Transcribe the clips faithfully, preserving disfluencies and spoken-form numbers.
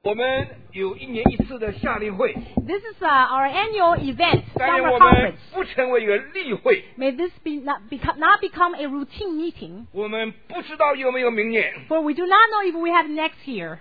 我们有一年一次的夏令会。 This is uh, our annual event, 但愿 summer 我们 conference. 不成为一个例会。 May this be not, become, not become a routine meeting, 我们不知道有没有明年。 for we do not know if we have next year.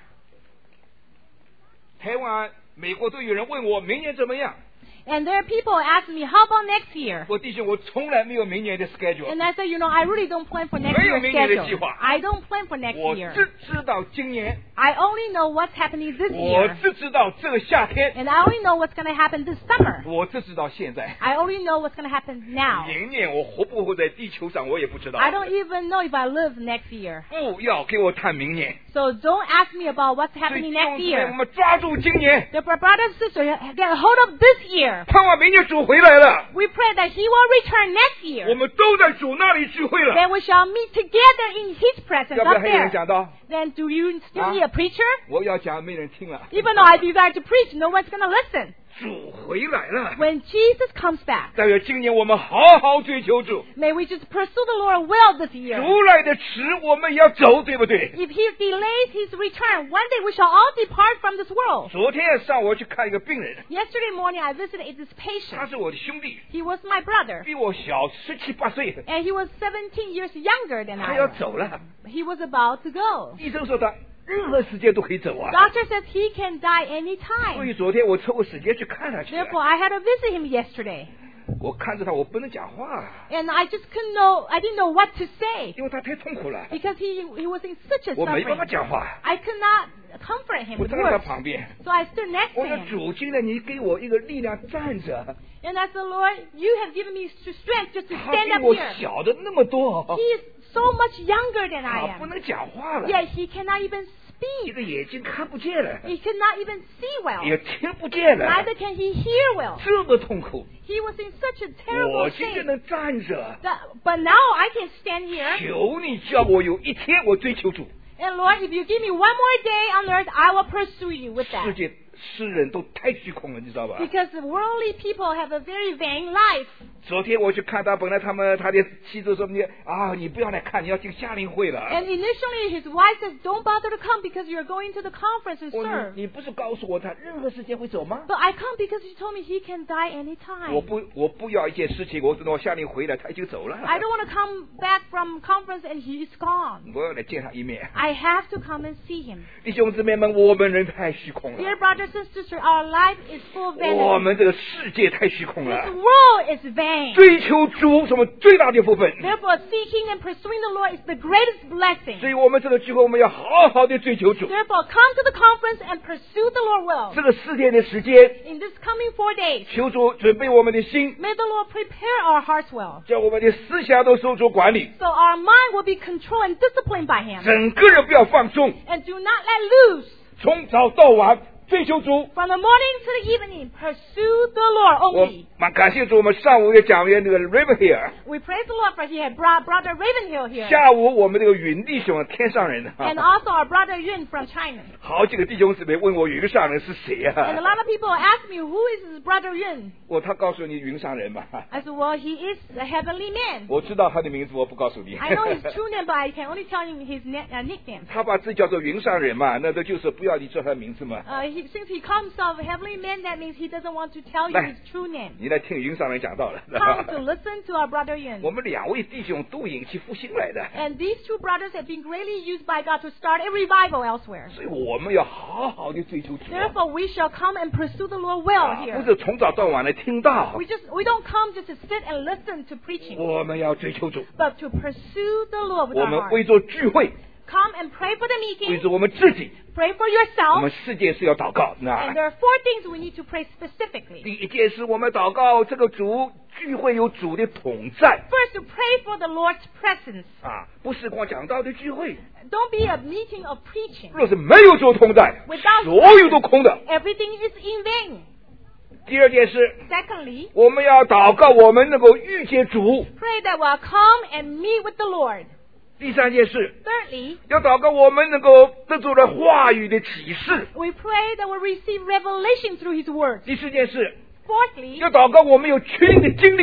台湾、美国都有人问我明年怎么样。 And there are people ask me, how about next year? 我弟兄，我从来没有明年的 schedule。 And I say, you know, I really don't plan for next 没有 year's 明年的 schedule. 计划。 I don't plan for next 我 year. 只知道今年， I only know what's happening this 我 year. 只知道这个夏天， And I only know what's going to happen this summer. 我只知道现在。 I only know what's going to happen now. 明年我活不活在地球上，我也不知道。 I don't even know if I live next year. 不要给我谈明年。 So don't ask me about what's 所以 happening 弟兄 next 姊妹，我 year. 们抓住今年， The brothers and sisters, get a hold of this year. 盼望明年主回来了， We pray that He will return next 我 year. 们都在主那里聚会了。 Then we shall meet together in His presence 要不要 up 还有人 there. 讲到？ Then do you still 啊 need a preacher? 我要讲，没人听了。 Even though I desire to preach, no one's going to listen. 主回来了， When Jesus comes back, 但愿今年我们好好追求主。 may we just pursue the Lord well this year. 主来的迟，我们也要走，对不对？ If He delays His return, one day we shall all depart from this world. 昨天上午去看一个病人， Yesterday morning, I visited this 他 patient. 是我的兄弟， He was my brother, 比我小十七八岁， and he was seventeen years younger than 他 I 要 was. 走了。 He was about to go. 医生说他任何时间都可以走啊。 Doctor says he can die any 所 time. 以昨天我抽个时间去看他去。 Therefore, I had to visit him yesterday. 我看着他，我不能讲话， And I just couldn't know, I didn't know what to say. 因为他太痛苦了， Because he, he was in such a 我没办法 suffering. 讲话。 I could not comfort him 我 with 站在他 words. 旁边， So I stood next 我 to 说 him. 主，今天你给我一个力量站着， And I said, Lord, you have given me strength just to 他 stand 比 up 我 here. 小的那么多， He is so much younger than 他 I 不 am. 能讲话了， Yet he cannot even 一 speak. 个眼睛看不见了， He cannot even see well. 也听不见了， Neither can he hear well. 这么痛苦。 He was in such a 我 terrible 今天 state. 能站着， That, but now I can stand here. 求你叫我有一天我追求主。 And Lord, if you give me one more day on earth, I will pursue you with 世 that. 界诗人都太虚空了，你知道吧？ Because worldly people have a very vain life. 昨天我去看他，本来他们他的妻子说你啊，你不要来看，你要进夏令会了。 And initially his wife says, don't bother to come because you're going to the conference and 我说 serve. 你你不是告诉我他任何时间会走吗？ But I come because you told me he can die 我 anytime. 不我不要一件事情，我等我夏令回来他已经走了。 I don't want to come back from conference and he is gone. 我要来见他一面。 I have to come and see him. 弟兄姊妹们，我们人太虚空 Dear 了， brothers and sisters, our life is full of 我 vanity. 们这个世界太虚空 This 了。 world is vain. 追求主什么最大的部分？ Therefore, seeking and pursuing the Lord is the greatest blessing. 所以我们这个聚会，我们要好好的追求主。 Therefore, come to the conference and pursue the Lord well. 这个四天的时间， In this coming four days, 求主准备我们的心， may the Lord prepare our hearts well, 叫我们的思想都受主管理， so our mind will be controlled and disciplined by Him. 整个人不要放纵， And do not let loose. 从早到晚追求主。 From the morning to the evening, pursue the Lord 我 only. 蛮感谢主，我们上午也讲员那个 River here， We praise the Lord for He had brought brother Ravenhill here. 下午我们这个云弟兄天上人， And also our brother Yun from China. 好几个弟兄姊妹问我云上人是谁 And a 啊？ lot of people ask me, who is this brother Yun? 我他告诉你云上人嘛， I said, well, he is a heavenly man. 我知道他的名字，我不告诉你。 I know his true name, but I can only tell you his na- uh, nickname. 他把自己叫做云上人嘛，那都就是不要你知道他的名字嘛。 Uh, he, since he calls himself a heavenly man, that means he doesn't want to tell you 来 his true name. 你来听云上人讲到了。 Come to listen to our brother 我 Yun. 们两位弟兄都引起复兴来的， And these two brothers have been greatly used by God to start a revival elsewhere. 所以我们要好好的追求主啊， Therefore, we shall come and pursue the Lord well 啊不 here. 是从早到晚的听到 We，just we don't come just to sit and listen to preaching, 我们要追求主， but to pursue the Lord with 我 our 们 heart. 为做聚会， Come and pray for the 为 meeting. 做我们自己， Pray for 我 yourself. 们世界是要祷告。 And 那 there are four things we need to pray specifically. 第一件事，我们祷告这个主聚会有主的同在 First, to pray for the Lord's presence. 啊，不是光讲道的聚会， Don't be a meeting of preaching. 若是没有主同在， Without 所有都空的。 Everything is in vain. 第二件事， Secondly, 我们要祷告，我们能够遇见主。 pray that we'll come and meet with the Lord. 第三件事， Thirdly, 要祷告我们能够得着了话语的启示。 we pray that we'll receive revelation through His Word. 第四件事， Fourthly, 要祷告我们有群灵的经历。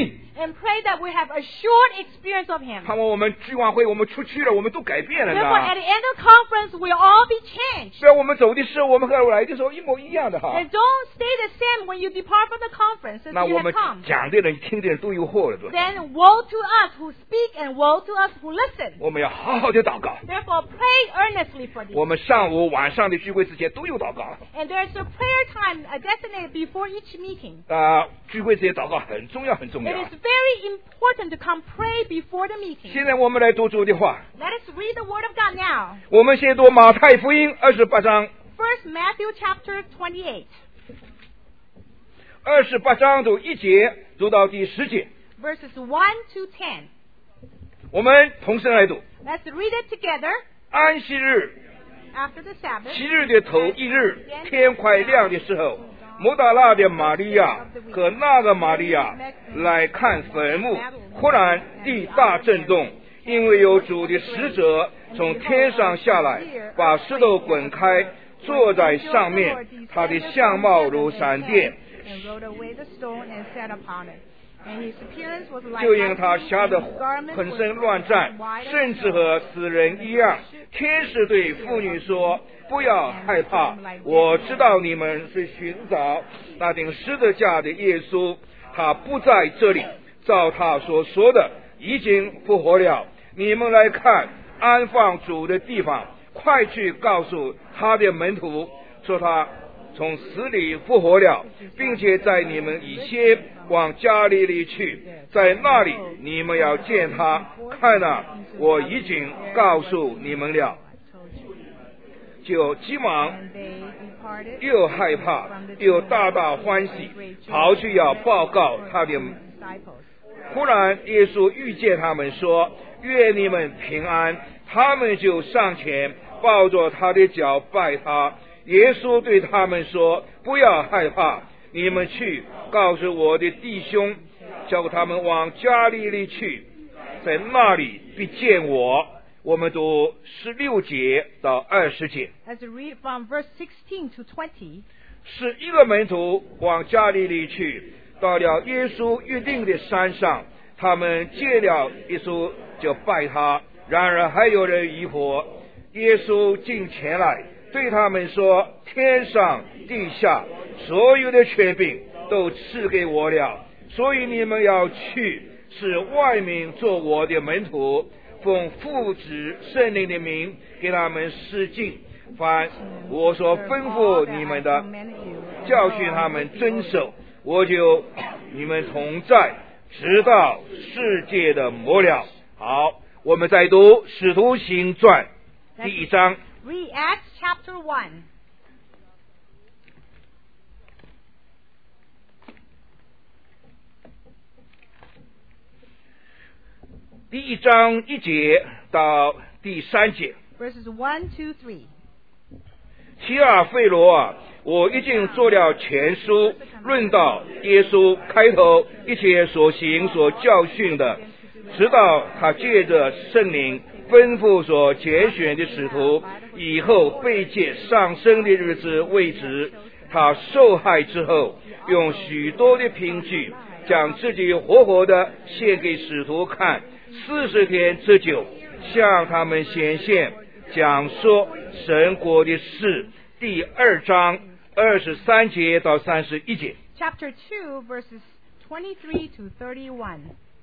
and pray that we have a short experience of Him. 盼望我们聚完会，我们出去了，我们都改变了 Therefore, at 呢。 the end of the conference, we'll all be changed. 不要我们走的时候，我们和来的时候一模一样的哈。 And don't stay the same when you depart from the conference as 那 you 我 have 们 come. 讲的人、听的人都有祸了，对吧？ Then woe to us who speak and woe to us who listen. 我们要好好的祷告。 Therefore, pray earnestly for these. 我们上午、晚上的聚会之前都有祷告。 And there's a prayer time uh, designated before each meeting. 啊，聚会之前祷告很重要，很重 It 要 is。very important to come pray before the meeting. 现在我们来读主的话， Let us read the Word of God now. 我们先读马太福音二十八章， First, Matthew chapter twenty-eight, 二十八章读一节读到第十节， verses one to ten. 我们同声来读。 Let's read it together 安息日， after the Sabbath. 七日的头一日，天快亮的时候，摩达拉的玛利亚和那个玛利亚来看坟墓，忽然地大震动，因为有主的使者从天上下来，把石头滚开，坐在上面，他的相貌如闪电。 And rolled away the stone and sat upon it. And his appearance was like 就因他 lightning, 吓得 and his garments 浑 were 身乱战， white as 甚至 snow. 和死人一样。天使对妇女说：“不要害怕，我知道你们是寻找那顶十字架的耶稣，他不在这里，照他所说的，已经复活了。你们来看安放主的地方，快去告诉他的门徒，说他从死里复活了，并且在你们以先往加利利去，在那里你们要见他。看哪，我已经告诉你们了。”就急忙 And they departed 又害怕又大大欢喜，跑去要报告他的。 disciples. 忽然耶稣遇见他们说：“愿你们平安。”他们就上前抱着他的脚拜他。耶稣对他们说：“不要害怕，你们去告诉我的弟兄，叫他们往加利利去，在那里必见我。”我们读十六节到二十节。 As we read from verse sixteen to twenty, 是一个门徒往加利利去，到了耶稣预定的山上，他们见了耶稣就拜他。然而还有人疑惑。耶稣进前来对他们说：“天上地下所有的权柄都赐给我了，所以你们要去，使万民做我的门徒，奉父子圣灵的名给他们施浸，凡我所吩咐你们的，教训他们遵守，我就你们同在，直到世界的末了。”好，我们再读《使徒行传》第一章。 read Acts chapter one. 第一章一节到第三节。 Verses one, two, three. 提尔费罗啊，我已经做了全书，论到耶稣开头一切所行所教训的，直到他借着圣灵吩咐所拣选的使徒，以后被借上升的日子为止。他受害之后，用许多的凭据，将自己活活的献给使徒看，四十天之久，向他们显现，讲说神国的事。第二章二十三节到三十一节。 Chapter two, verses twenty-three to thirty-one.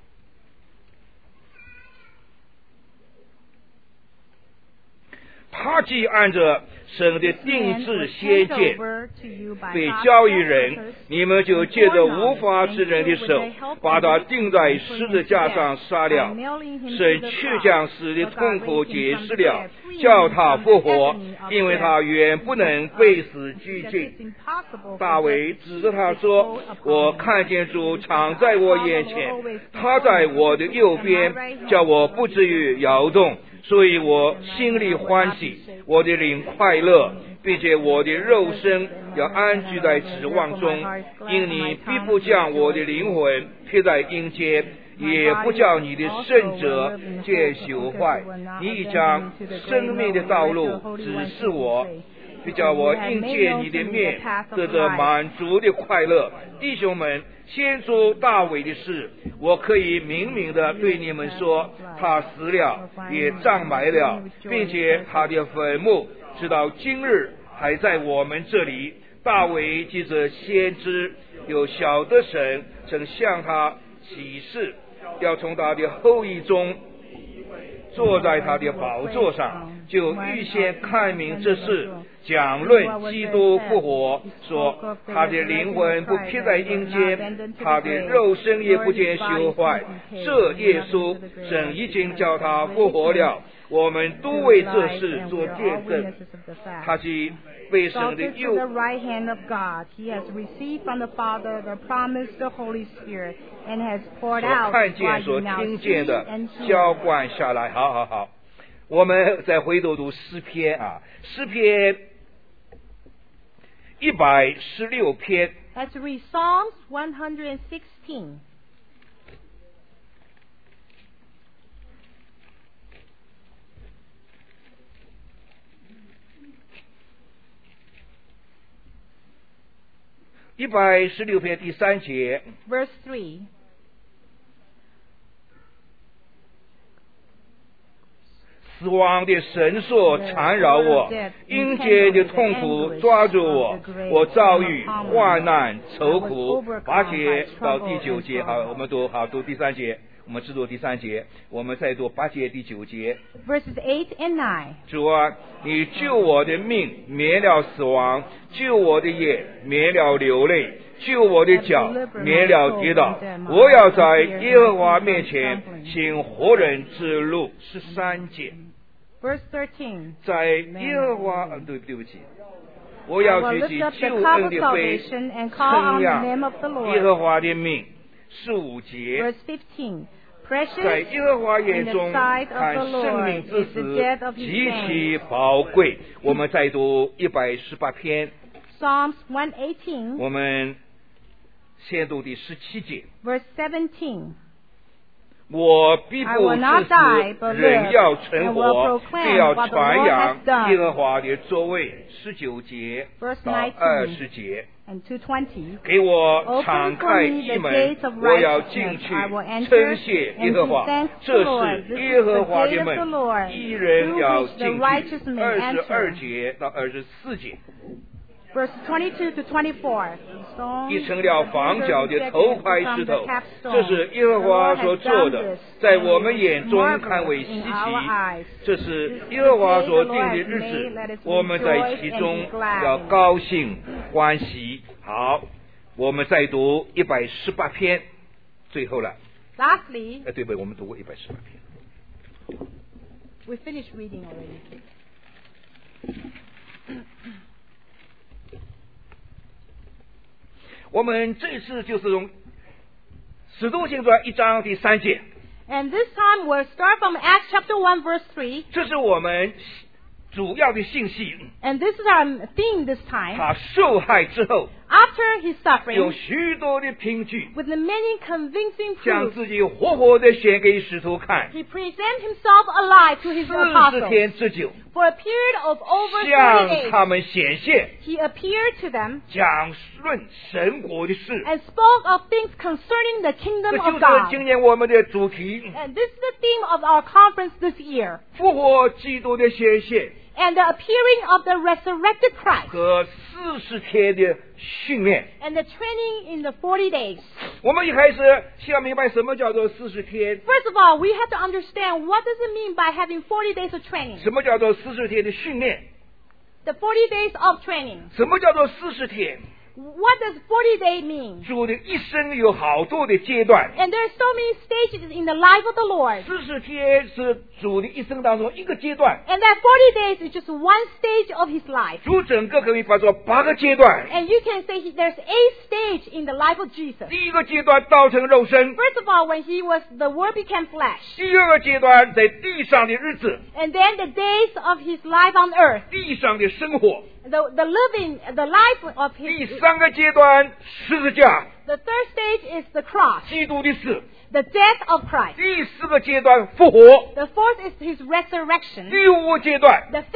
他既按着神的定制先见， by 被教育人，你们就借着无法之人的手，把他钉在十字架上杀了。神却将死的痛苦解释了，叫他复活，因为他原不能被死拘禁。大卫指着他说：“我看见主常在我眼前，他在我的右边，叫我不至于摇动。所以我心里欢喜，我的灵快乐，并且我的肉身要安居在指望中。因你必不将我的灵魂撇在阴间，也不叫你的圣者见朽坏。你已将生命的道路指示我， 比较我因见你的面得着满足的快乐。弟兄们，先说大卫的事，我可以明明的对你们说，他死了，也葬埋了，并且他的坟墓直到今日还在我们这里。大卫记着先知，有晓得神曾向他启示，要从他的后裔中坐在他的宝座上，就预先看明这事，讲论基督复活，说他的灵魂不撇在阴间，他的肉身也不见朽坏。这耶稣神已经叫他复活了，我们都为这事做见证。他是被神的右 the right hand of God. He has received from the Father the promised the Holy Spirit and has poured 所 out 看见 what 所 you now 听 see 见的 and 浇 hear. 灌下来。好好好，我们再回头读诗篇啊，诗篇一百十六篇。 Let's read Psalms one hundred sixteen. 一百十六篇第三节， Verse three. 死亡的绳索缠绕我，阴间的痛苦抓住我，我遭遇患难愁苦。八节到第九节，好，我们读好读第三节，我们只读第三节，我们再读八节第九节。 Verses eight and nine. 主啊，你救我的命，免了死亡；救我的眼，免了流泪；救我的脚，免了跌倒。我要在耶和华面前行活人之路。十三节。 Verse thirteen. 在耶和华，嗯，对对不起，我要 I will 举起 lift up 救 the cup 恩 of 的杯， salvation and call on 称 the 扬 name of the 耶 Lord. 和华的名。十五节， Verse fifteen. 在 Precious 耶和华眼 in 中 the sight of 看 the 生 Lord 命之 is the 死 death of his 极 saints. 其宝贵。我们再读一百十八篇， Psalms one eighteen. 我们先读第十七节。 Verse seventeen. 我必 I 不 will 致 not die, 死， but 人 live, 要存 and 活， will proclaim 并要 what the 传 Lord 扬 has done. 耶和华的作为。十九节 Verse 到 nineteen. 二十节。 And two twenty. 给我 Open 敞 for 开 me 一 the 门 gates of， 我要 righteousness. 进去 I will enter 称谢耶 and 和 give 华。 thanks to 这 the Lord. 是 This 耶 is 和 the 华的 gate of the 门， Lord, 一人 through 要 which the 进 righteous 去。 may 二十二 enter. 节到二十四节。 Verse twenty-two to twenty-four. 已成了房角的头块石头，这是耶和华所做的，在我们眼中看为稀奇。这是耶和华所定的日子，我们在其中要高兴欢喜。好，我们再读一百十八篇，最后了。 Lastly, 哎，对不对？我们读过一百十八篇。 we finished reading already. 我们这次就是从《使徒行传》一章第三节， And this time we'll start from Acts chapter one verse three. 这是我们主要的信息。 And this is our theme this time. 他受害之后， After his 有 suffering, 许多的凭据， with the many convincing 将 proofs, 自己活活的献给使徒看， he presents himself alive to his 四十 apostles. 天之久， For a period of over thirty 向 days, 他们显现， he appeared to them 讲论神国的事。 and spoke of things concerning the 这 kingdom 就 of 是 God. 今年我们的主题： And this is the theme of our conference this year. 复活基督的显现 And the appearing of the resurrected Christ. 和四十天的训练。 And the training in the forty days. 我们一开始先要明白什么叫做四十天， First of all, we have to understand what does it mean by having forty days of training. 什么叫做四十天的训练， The forty days of training. 什么叫做四十天。 What does forty day mean? 主的一生有好多的阶段， And there are so many stages in the life of the Lord. 四十天是主的一生当中一个阶段， And that forty days is just one stage of his life. 主整个可以分作八个阶段。 And you can say he, there's eight stages in the life of Jesus. 第一个阶段道成肉身， First of all, when he was, the Word became flesh. 第二个阶段在地上的日子， And then the days of his life on earth. 地上的生活。 The, the living, the life of 第 his... 三个阶段十字架， The third stage is the cross. 基督的死。 The death of Christ. 第四个阶段复活， The fourth is his resurrection. 第五个阶段 The fifth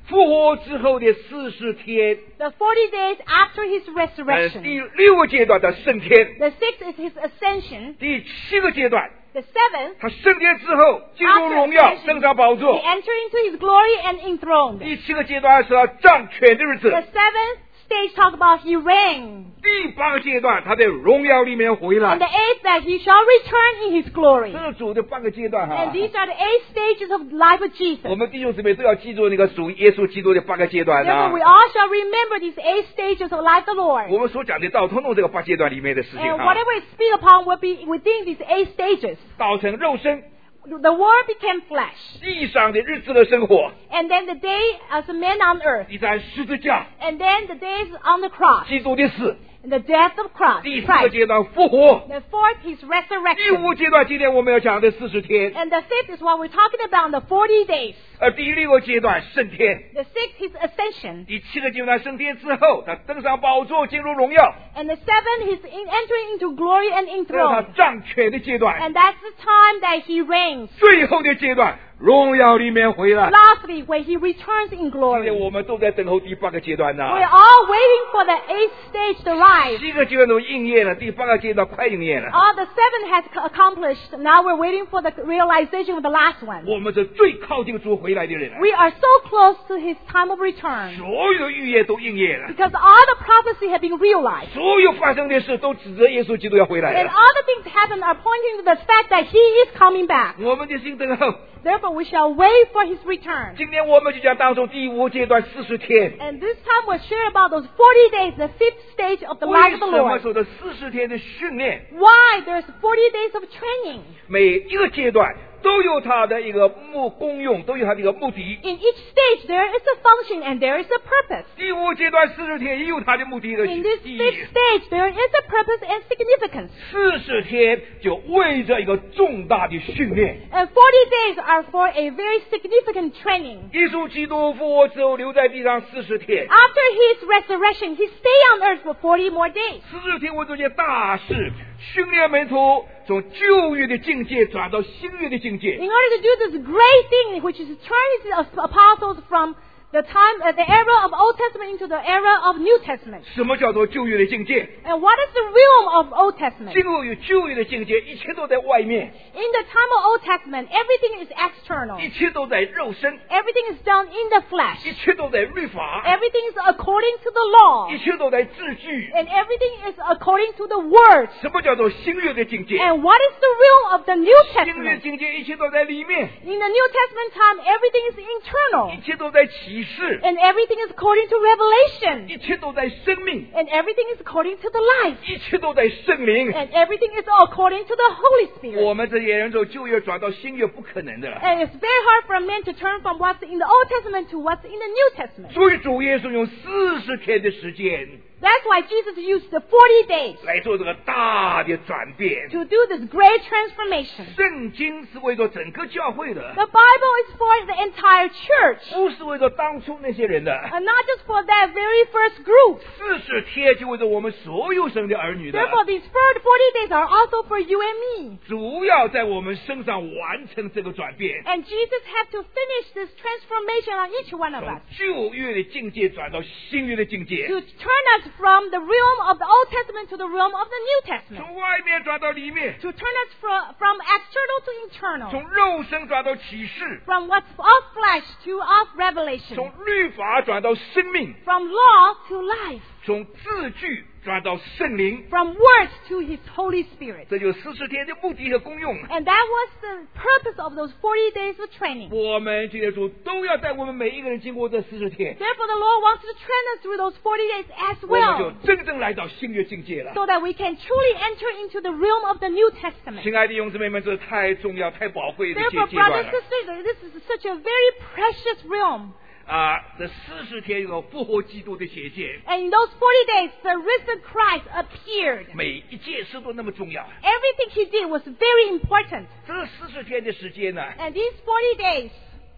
复活之后的四十天， the forty days after his 呃， resurrection. 第六个阶段的升天， The sixth is his ascension. 第七个阶段， The seventh, 他升天之后进入 after 荣耀， ascension, 登上宝 he 座。 entered into his glory and enthroned. 第七个阶段是他掌权的日子。 The seventh stage talks about he reigned. 第八个阶段，他在荣耀里面回来 And the。eighth that he shall return in his glory. 这是主的八个阶段哈 And。these are the eight stages of the life of 我 Jesus. 们弟兄姊妹都要记住那个属耶稣基督的八个阶段 Therefore, we 啊。 all shall remember these eight stages of the life of the Lord. 我们所讲的道，通通这个八阶段里面的事情 And 哈。 whatever we speak upon will be within these eight stages. 道成肉身， The Word became flesh. 地上的日子的生活， And then the day as a man on earth. 第三十字架， And then the days on the cross. 基督的死， And the death of Christ. 第四个 Christ. 阶段复活， The fourth, his 第 resurrection. 五阶段今天我们要讲的四十天， And the fifth is what we're talking about, the forty days. 而第六个阶段升天， The sixth, his ascension. 第七个阶段升天之后，他登上宝座进入荣耀， And the seventh, he's in entering into glory and 这是他 enthroned. 掌权的阶段。 And that's the time that he reigns. 最后的阶段，荣耀里面回来。 Lastly, when he returns in 今天 glory. 我们都在等候第八个阶段呢、 We're all waiting for the eighth stage to arrive. 七个阶段都应验了，第八个阶段快应验了。 All the seven has c- accomplished. Now we're waiting for the realization of the last one. 我们是最靠近主回来的人， We are so close to his time of return 所有的预言都应验了， because all the prophecy have been realized. 所有发生的事都指着耶稣基督要回来 And 了。 all the things happen are pointing to the fact that he is coming back. 我们的心等候。 Therefore, we shall wait for his return. 今天我们就讲当中第五阶段四十天。 And this time we'll share about those forty days, the fifth stage of the 为 life 什 of the 么 Lord. 说的四十天的训练？ Why there's forty days of training. 每一个阶段都有它的一个目功用，都有它的一个目的。 In each stage, there is a function and there is a purpose. 第五阶段四十天也有它的目的和 In this 意义。 fifth stage, there is a purpose and significance. 四十天就为着一个重大的训练。 And forty days are for a very significant training. 耶稣基督复活之后留在地上四十天， After his resurrection, he stayed on earth for forty more days. 四十天为这件大事，训练门徒从旧约的境界转到新约的境界。 In order to do this great thing, which is to turn his apostles from the time, uh, the era of Old Testament into the era of New Testament. 什么叫做旧约的境界？ And what is the realm of Old Testament? 进入有旧约的境界，一切都在外面， In the time of Old Testament, everything is external. 一切都在肉身， Everything is done in the 一 flesh. 切都在律法， Everything is according to the law. 一切都在字句。 And everything is according to the words. 什么叫做新约的境界？ And what is the realm of the New 新约 Testament? 境界一切都在里面， In the New Testament time, everything is internal. 一切都在启示， And everything is according to revelation. 一切都在生命， And everything is according to the life. 一切都在圣灵。 And everything is according to the Holy 我 Spirit. 们这些人从旧约转到新约不可能的， And it's very hard for a man to turn from what's in the Old Testament to what's in the New Testament. 所以主耶稣用四十天的时间 That's why Jesus used the forty days 来做这个大的转变。 to do this great transformation. 圣经是为着整个教会的， The Bible is for the entire church, 不是为着当初那些人的。 and not just for that very first group. 四十天就为着我们所有生的儿女的， Therefore, these forty days are also for you and me. 主要在我们身上完成这个转变， And Jesus had to finish this transformation on each one of 从 us 旧约的境界转到新约的境界， to turn us from the realm of the Old Testament to the realm of the New Testament, 从外面转到里面， to turn us from, from external to internal, 从肉身转到启示， from what's of flesh to of revelation, 从律法转到生命， from law to life, 从字句转到圣灵。 from words to His Holy Spirit. 这就是四十天的目的和功用。 And that was the purpose of those forty days of training. 我们这些主都要带我们每一个人经过这四十天， Therefore, the Lord wants to train us through those forty days as 我们就 well, 真正来到新约境界了。 so that we can truly enter into the realm of the New Testament. 亲爱的弟兄姊妹们，这太重要、太宝贵的一 Therefore, 些阶段 brothers 了 and sisters, this is such a very precious realm. 啊！这四十天有复活基督的显现， And in those forty days, the risen Christ appeared. 每一件事都那么重要。 Everything he did was very important. 这四十天的时间呢， And these forty days,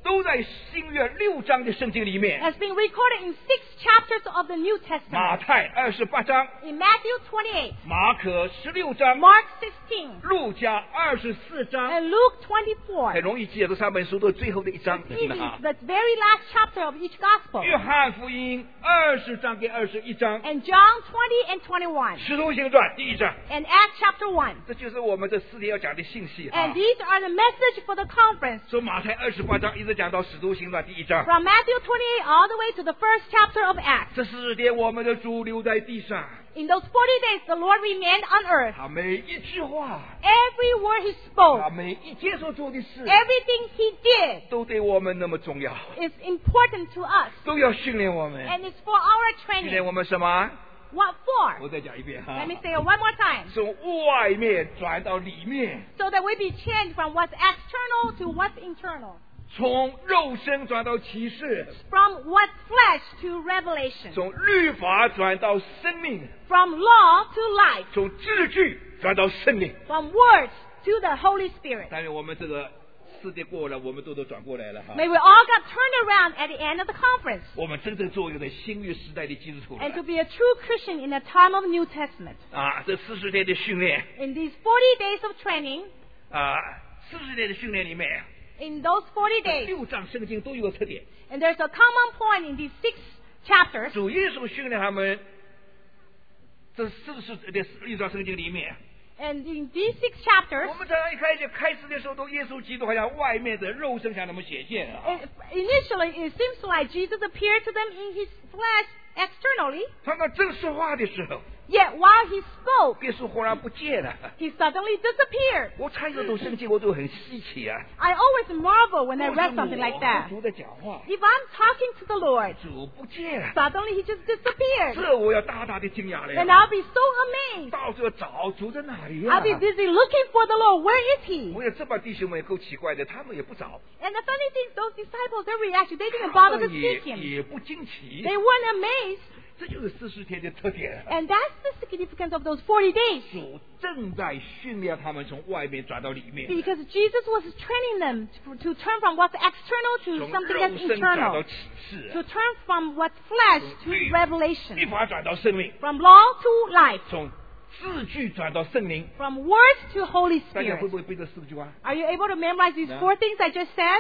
都在新约六章的圣经里面。 has been recorded in six chapters of the New 马 Testament. 太二十八章， In Matthew twenty-eight, 马可十六章， Mark sixteen, 路加二十四章， and Luke twenty-four. 很容易记得这三本书都是最后的一章。 It's easy, the very last chapter of each gospel. 约翰福音二十章跟二十一章， And John twenty and twenty-one. 使徒行传第一章， And Acts chapter one. 这就是我们这四天要讲的信息啊 And。these are the message for the conference. 从马太二十八章一直讲到使徒行传第一章， From Matthew twenty-eight all the way to the first chapter of Acts. 这四天我们的主留在地上， In those forty days, the Lord remained on earth. 他每一句话， Every word he 他 spoke, 每一件所做的事， everything he did 都对我们那么重要， is important to us. 都要训练我们。 And it's for our 训练 training. 我们什么？ What for? 我再讲一遍哈 Let me say it one more time. 从外面转到里面， So that we be changed from what's external to what's internal. 从肉身转到启示， From what's flesh to revelation. 从律法转到生命， From law to life. 从字句转到圣灵。 From words to the Holy Spirit. 但是我们这个世界过了，我们都都转过来了哈。 May we all got turned around at the end of the conference. 我们真正做一个在新约时代的基础 And to 了 be a true Christian in the time of New Testament. 啊！这四十天的训练 In these forty days of training, 啊，四十天的训练里面， in those forty days, 六章圣经都有个特点。 and there's a common point in these six chapters. 主耶稣训练他们，这四十的六章圣经里面， And in these six chapters, 我们常常一开始开始的时候，都耶稣基督好像外面的肉身向他们显现啊。 it- initially it seems like Jesus appeared to them in his flesh externally, 他们正说话的时候， yet while he spoke, 耶稣忽然不见了。 he suddenly disappeared. 我看这种圣经，我都很稀奇啊。 I always marvel when I 我是 read something like 我 that. 和主在讲话， If I'm talking to the Lord, 主不见了， suddenly he just disappeared. 这我要大大的惊讶 And 了。 I'll be so amazed. 到处要找主在哪里呀、 I'll be busy looking for the Lord. Where is he? 我有这帮弟兄们也够奇怪的，他们也不找， And the funny thing, those disciples, their reaction, they didn't 他 bother to 们也 seek him. 也不惊奇 They，weren't amazed. 这就是四十天的特点。 And that's the significance of those forty days. 主正在训练他们从外面转到里面， Because Jesus was training them to, to turn from what's external to 从 something 肉 that's 身转到 internal. 启示， To turn from what's flesh to 律律 revelation. 法转到生命， From law to life. 从字句转到圣灵。 From words to Holy 大家会 Spirit. 不会背这四句话？ Are you able to memorize these No. four things I just said?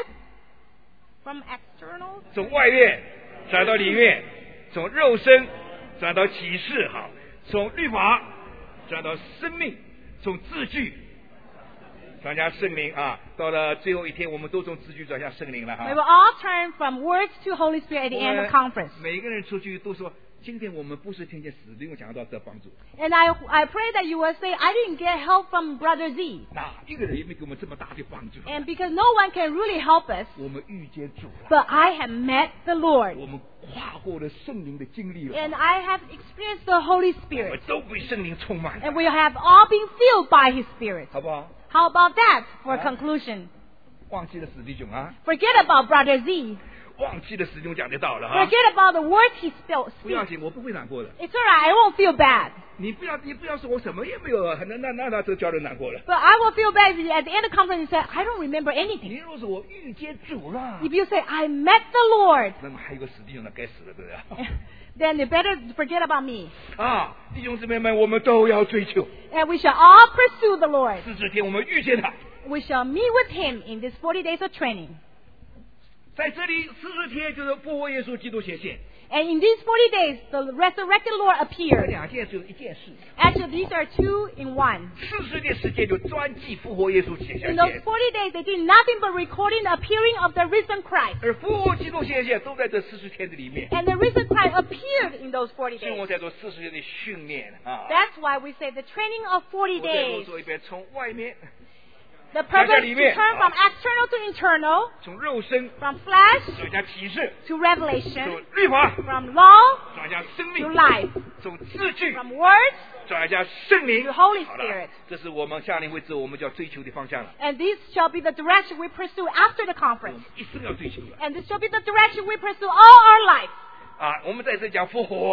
From external. 从外面转到里面，从肉身转到启示，好，从律法转到生命，从字句转向圣灵啊！到了最后一天，我们都从字句转向圣灵了 We 哈 will。all turn from words to Holy Spirit at the end of conference. 每个人出去都说，今天我们不是听见死灵讲到这帮助， And I, I pray that you will say, I didn't get help from Brother Z. 哪一个人也没给我们这么大的帮助？ And because no one can really help us, 我们遇见主了， but I have met the Lord. 我们跨过了圣灵的经历了， And I have experienced the Holy 我们 Spirit. 都被圣灵充满 And 了， we have all been filled by His Spirit. 好不好？ How about that for a Huh? conclusion? 忘记了史弟兄啊， Forget about Brother Z. 忘记了史弟兄讲的道了哈。 Forget about the words he spoke. 不要紧，我不会难过的。 It's alright, I won't feel bad. 你不要，你不要说我什么也没有啊，那那那那就叫人难过了。 But I will feel bad if at the end of the conference you say, I don't remember 你 anything. 若是我遇见主了， If you say, I met the Lord, 那么还有个史弟兄呢，该死了，对不对？ then you better forget about me. 啊，弟兄姊妹们，我们都要追求 And we shall all pursue the Lord. 四十天，我们遇见他， We shall meet with Him in these forty days of training. 在这里四十天就是复活耶稣基督显现， And in these forty days, the resurrected Lord 这 appeared. 两件事一件事。 Actually, these are two in one. 四十天时间就专记复活耶稣显 In those 现， forty days, they did nothing but recording the appearing of the risen Christ. 而复活基督显现都在这四十天的里面。 And the risen Christ appeared in those forty 所以我 days. 在做四十天的训练啊。 That's why we say the training of forty 我再多 days. 说一遍，从外面， The purpose 在里 to 面。 turn from external to internal, 从肉身 from flesh 转向启示， to 从 revelation, 律法 from law 转向生 to 命， life, 从字句 from words 转向圣灵。 to Holy 好了 Spirit. 这是我们下年会之后我们就要追求的方向了。 And this shall be the direction we pursue after the 我 conference. 们一生要追求的 And this shall be the direction we pursue all our life. 啊！我们在这讲复活，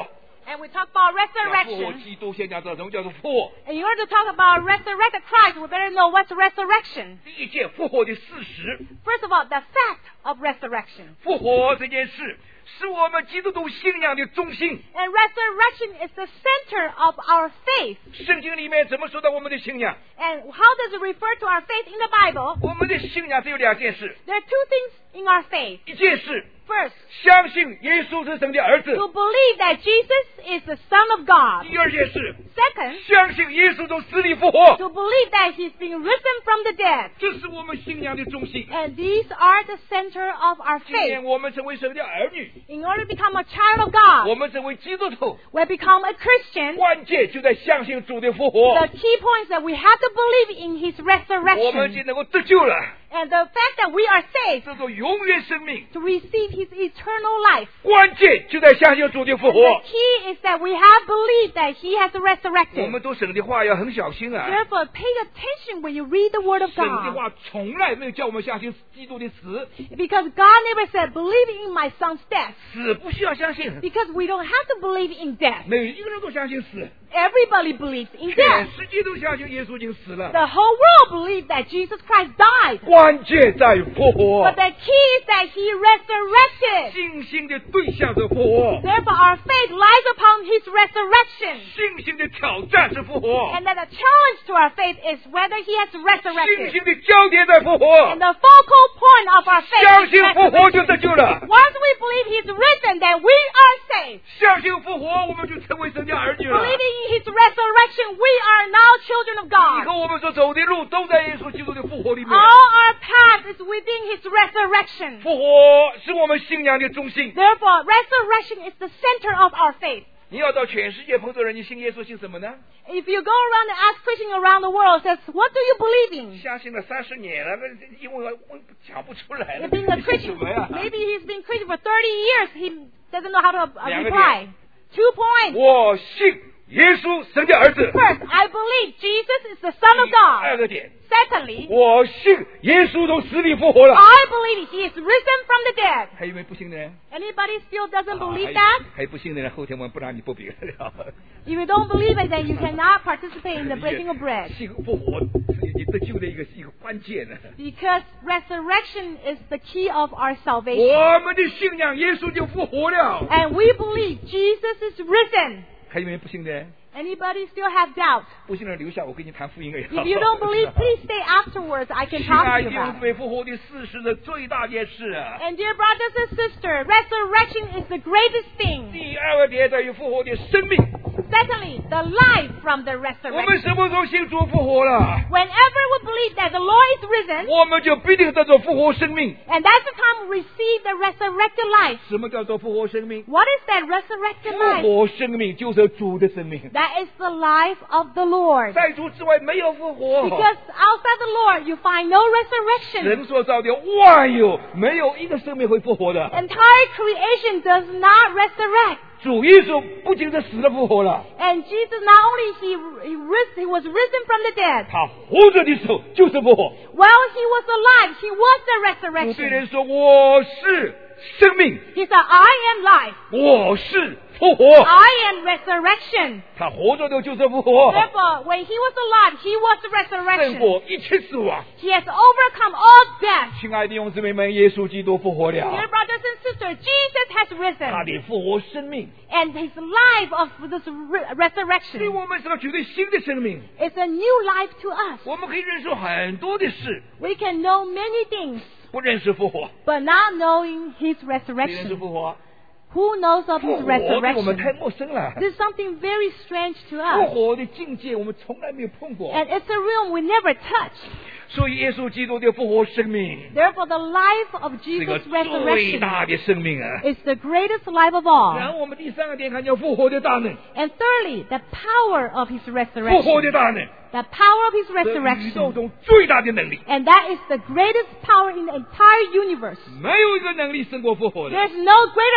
And we talk about 要复活 resurrection. 基督，先讲这什么叫做复活。 And in order to talk about resurrected Christ, we better know what's resurrection. 第一件复活的事实， First of all, the fact of resurrection. 复活这件事是我们基督徒信仰的中心。 And resurrection is the center of our faith. 圣经里面怎么说到我们的信仰？ And how does it refer to our faith in the Bible? 我们的信仰只有两件事， There are two things in our faith. 一件事 First, 相信耶稣是神的儿子， to believe that Jesus is the Son of God. 第二件事 Second, 相信耶稣从死里复活， to believe that He's been risen from the dead. 这是我们信仰的中心。 And these are the center of our 今天 faith. 我们成为神的儿女， In order to become a child of 我 God, 们成为基督徒， we become a Christian. 关键就在相信主的复活， The key point is that we have to believe in His 我们就 resurrection. 能够得救了， And the fact that we are saved 这种永远生命。 to receive His eternal life. 关键就在相信主的复 And 活 the。key is that we have believed that He has 我 resurrected. 们读神的话要很小心啊！ Therefore, pay attention when you read the Word of 神的 God. 话从来没有叫我们相信基督的死， Because God never said, believe in my son's death. 死不需要相信， Because we don't have to believe in death. 每一个人都相信死， Everybody believes in 全 death. 世界都相信耶稣已经死了。 The whole world believes that Jesus Christ died. 关键在于复活 But，the key is that He resurrected. 信心的对象是复活， Therefore, our faith lies upon His resurrection. 信心的挑战是复活， And that the challenge to our faith is whether He has 信 resurrected. 心的焦点在复活 And，the focal point of our faith 相 is 信复活就 resurrection. 得救了。 Once we believe He's risen, then we are saved. 相信复活，我们就成为神的儿女了。 Believing in His resurrection, we are now children of 以 God. 后我们所走的路都在耶稣基督的复活里面。 All our path is within His resurrection. 复活是我们信仰的中心。 Therefore, resurrection is the center of our faith. 你要到全世界碰到人，你信耶稣信什么呢？ If you go around and ask Christians around the world, says, what do you believe in? 相信了三十年了，那因为我讲不出来了。 He's been a 你信 Christian. 什么呀？ Maybe he's been Christian for thirty years. He doesn't know how to uh, 两个 reply. 点。 Two points. 我信耶稣神的儿子。 First, I believe Jesus is the Son of 第二 God. 个点， Secondly, 我信耶稣从死里复活了。 I believe He is risen from the dead. 还有没有不信的人？ Anybody still doesn't 啊 believe 还 that? 还不信的人，后天我们不让你不饼了。 If you don't believe it, then you cannot participate in the breaking of bread. 信复活是你得救的一个一个关键呢。 Because resurrection is the key of our salvation. 我们的信仰，耶稣就复活了。 And we believe Jesus is risen. 还有没有不信的人？ Anybody still have doubt? 不信的人留下，我跟你谈福音而已。 If you don't believe, please stay afterwards. I can 亲 talk 爱 to 弟 you 兄 about 姊 it. 妹，复活的事实的最大件事啊！ And dear brothers and sisters, resurrection is the greatest thing. 第二个点在于复活的生命。 Secondly, the life from the 我们 resurrection. 什么时候信主复活了， Whenever we believe that the Lord is risen, 我们就必定得到复活生命。 and that's the time we receive the resurrected life. 什么叫做复活生命？ What is that resurrected 复 life? 活生命就是主的生命， That is the life of the Lord. 在主之外没有复活。 Because outside the Lord, you find no resurrection. 人所造的万有，没有一个生命会复活的。 Entire creation does not resurrect. 主耶稣不仅是死了复活了， And Jesus, not only he, he, ris- he was risen from the dead, 他活着的时候就是复活。 while he was alive, he was the 主对 resurrection. 人说：“我是生命， He said, I am life. 我是复活。 I am resurrection. ” 他活着的就是复活， Therefore, when he was alive, he was the 胜 resurrection. 过一切死亡。 He has overcome all death. 亲爱的弟兄姊妹们，耶稣基督复活 Dear 了， brothers and sisters, Jesus has 他 risen. 的复活生命 And his life of this re- 对 resurrection 我们是个绝对新的生命。 is a new life to us. 我们可以认识很多的事， We can know many things, 不认识复活， but not knowing his 谁认识 resurrection. 复活？ Who knows of 复 his 活对我们太 resurrection? 陌生了。 This is something very strange to 复 us. 活的境界我们从来没有碰过， And it's a realm we never touch. 所以耶稣基督的复活生命 Therefore, the life of 是个 Jesus' 最 resurrection 大的生命啊！ is the greatest life of 然 all. 后我们第三个点看见复活的大能， And thirdly, the power of his 复活 resurrection. 的大能， The power of his 是宇宙 resurrection. 中最大的能力， And that is the greatest power in the entire universe. 没有一个能力胜过复活的。 There's no greater power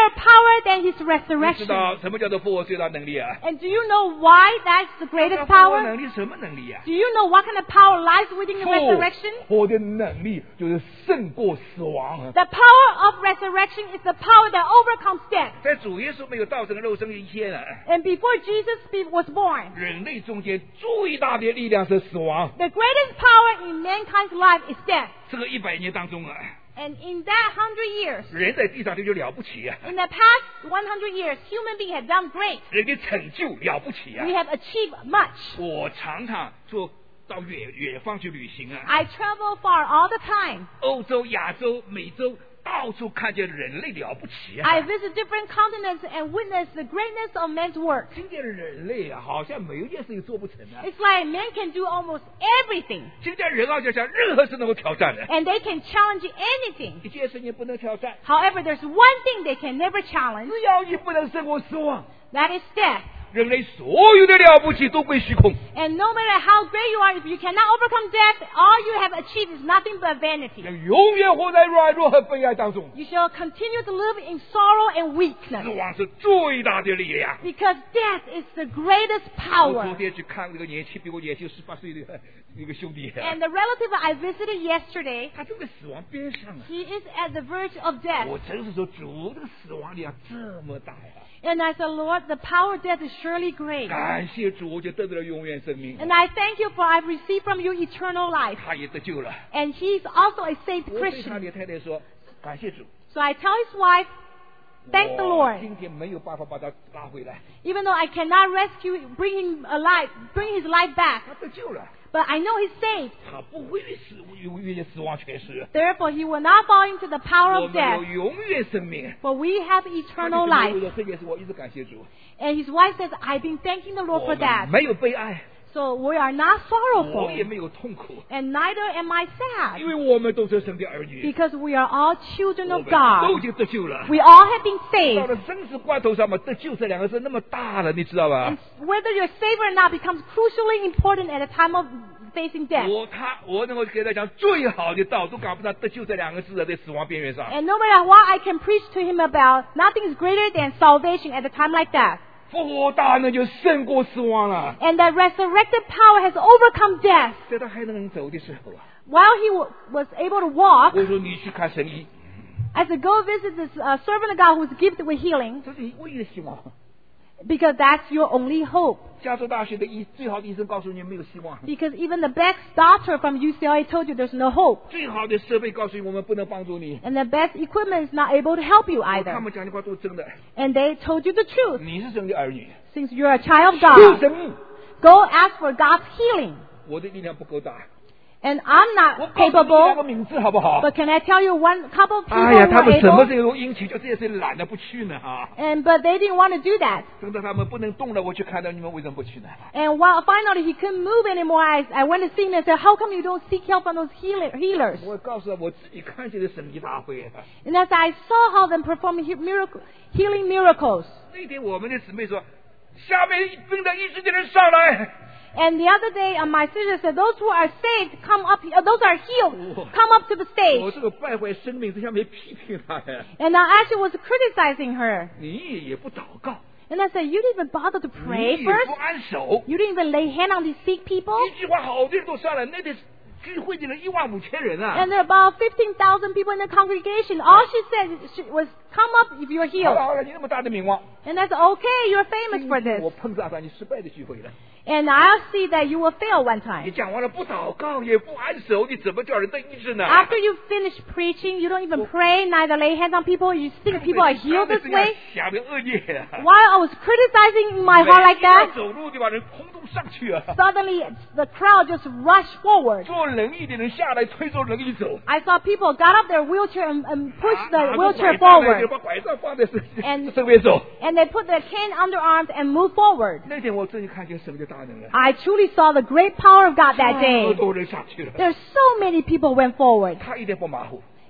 power than His 你知 resurrection. 道什么叫做复活最大能力啊？ And do you know why that's the 那 greatest 复活 power? 能力什么能力啊？ Do you know what kind of power lies within the resurrection? 复活的能力就是胜过死亡。 The power of resurrection is the power that overcomes death. 在主耶稣没有道成肉身以前啊， And before Jesus be- was born, 人类中间最大的力量是死亡。 the greatest power in mankind's life is death. 这个一百年当中啊， And in that hundred years, 人在地上就了不起啊， in the past one hundred years, human beings have done great. 人的成就了不起啊 We。have achieved much. 我常常做到远远方去旅行啊， I travel far all the time. 欧洲、亚洲、美洲，到处看见人类了不起啊。 I visit different continents and witness the greatness of man's work. 今天的人类啊，好像没有一件事情做不成啊。 It's like man can do almost everything. 今天人好像想任何事能够挑战的， And they can challenge anything. 一件事情不能挑战， However, there's one thing they can never challenge. 只要你不能胜过死亡， That is death. 人类所有的了不起都归虚空。 And no matter how great you are, if you cannot overcome death, all you have achieved is nothing but vanity. 人永远活在软弱和悲哀当中。 You shall continue to live in sorrow and 死 weakness. 亡是最大的力量。 Because death is the greatest 我昨 power. 天去看那个年轻比我年轻十八岁的一个兄弟， And the relative I visited yesterday, 他就在死亡边上啊。 he is at the verge of death. 我真是说，主这个死亡力量这么大呀！ And I said, Lord, the power of death is surely great. 感谢主，我就得到了永远生命， And I thank you for I've received from you eternal life. 他也得救了。 And he's also a saved 我对他 Christian. 的太太说：“感谢主， So I tell his wife, thank the 我 Lord. 今天没有办法把他拉回来， Even though I cannot rescue, bring him alive, bring his life back. 他得救了， But I know he's saved. 他不会死永远死亡全死。 Therefore, he will not fall into the power 我 of 们有 death. 永远生命。 For we have 他 eternal 就 life. 说这件事，我一直感谢主。 And his wife says, I've been thanking the Lord 我 for 们 that. 没有悲哀， So we are not 我也 sorrowful. 没有痛苦， And neither am I 因 sad. 为我们都是神的儿女， Because we are all children 我 of 们都 God. 已经得救了。 We all have been 到 saved. 了生死关头上嘛，得救这两个字那么大了，你知道吧 And？whether you're saved or not becomes crucially important at a time of facing death. 我他我能够给他讲最好的道，都赶不上得救这两个字在死亡边缘上。 And no matter what I can preach to him about, nothing is greater than salvation at a time like that. 复活大能就胜过死亡了。 And that resurrected power has overcome death. 在他还能走的时候啊， While he w- was able to walk, 我说你去看神医， I said, go visit this uh, servant of God who's gifted with healing, 这是你唯一的希望。 because that's your only hope. 加州大学的医最好的医生告诉你没有希望， Because even the best doctor from U C L A told you there's no hope. 最好的设备告诉你我们不能帮助你。 And the best equipment is not able to help you 他 either. 们讲的话都是真的， And they told you the truth. 你是神的儿女， Since you're a child of 求 God, 神， go ask for God's healing. 我的力量不够大， And I'm 我 not 告诉你两 capable, 个名字好不好？ but can I tell you one couple of people 哎呀， who 他 were 们什么 able? 时候引起就这些事懒得不去呢哈？ And but they didn't want to do that. 等到他们不能动了，我去看到你们为什么不去呢？ And while finally he couldn't move anymore, I, I went to see him and said, how come you don't seek help from those healer, healers? 我告诉他，我自己看见的神迹大会。 And as I saw how them perform he- miracle, healing miracles. 那天我们的姊妹说，下面病得医治的人上来。 And the other day, uh, my sister said, those who are saved, come up, uh, those who are healed, come up to the 我 stage. 这个败坏生命，这下面批评他呀， And I actually was criticizing her. 你也不祷告， And I said, you didn't even bother to 你 pray 也 first? 不安守， You didn't even lay hand on these sick people? 一句话好多人都上来，那天聚会的人一万五千人啊 And。there are about fifteen thousand people in the congregation. All she said she was, come up if you're 好 healed. 了好了，你那么大的名望， And I said, okay, you're famous for 我 this. 碰上让你失败的聚会了。 And I'll see that you will fail one 你 time. 讲完了不祷告也不安守，你怎么叫人得医治呢？ After you finish preaching, you don't even pray, neither lay hands on people. You think people are healed this way? 想的恶劣啊！ While I was criticizing in my heart like 每一个 that, 走路就把人轰动上去啊！ suddenly the crowd just rushed forward. 坐轮椅的人下来推着轮椅走， I saw people got up their wheelchair and, and pushed 拿 the 着 wheelchair 拐杖来就 forward. 把拐杖放在身 And- 身边走。 And they put their cane under arms and moved forward. 那天我真的看见什么叫大能了， I truly saw the great power of God that 好 day. 多人下去了， There's so many people went forward. 他一点不马虎，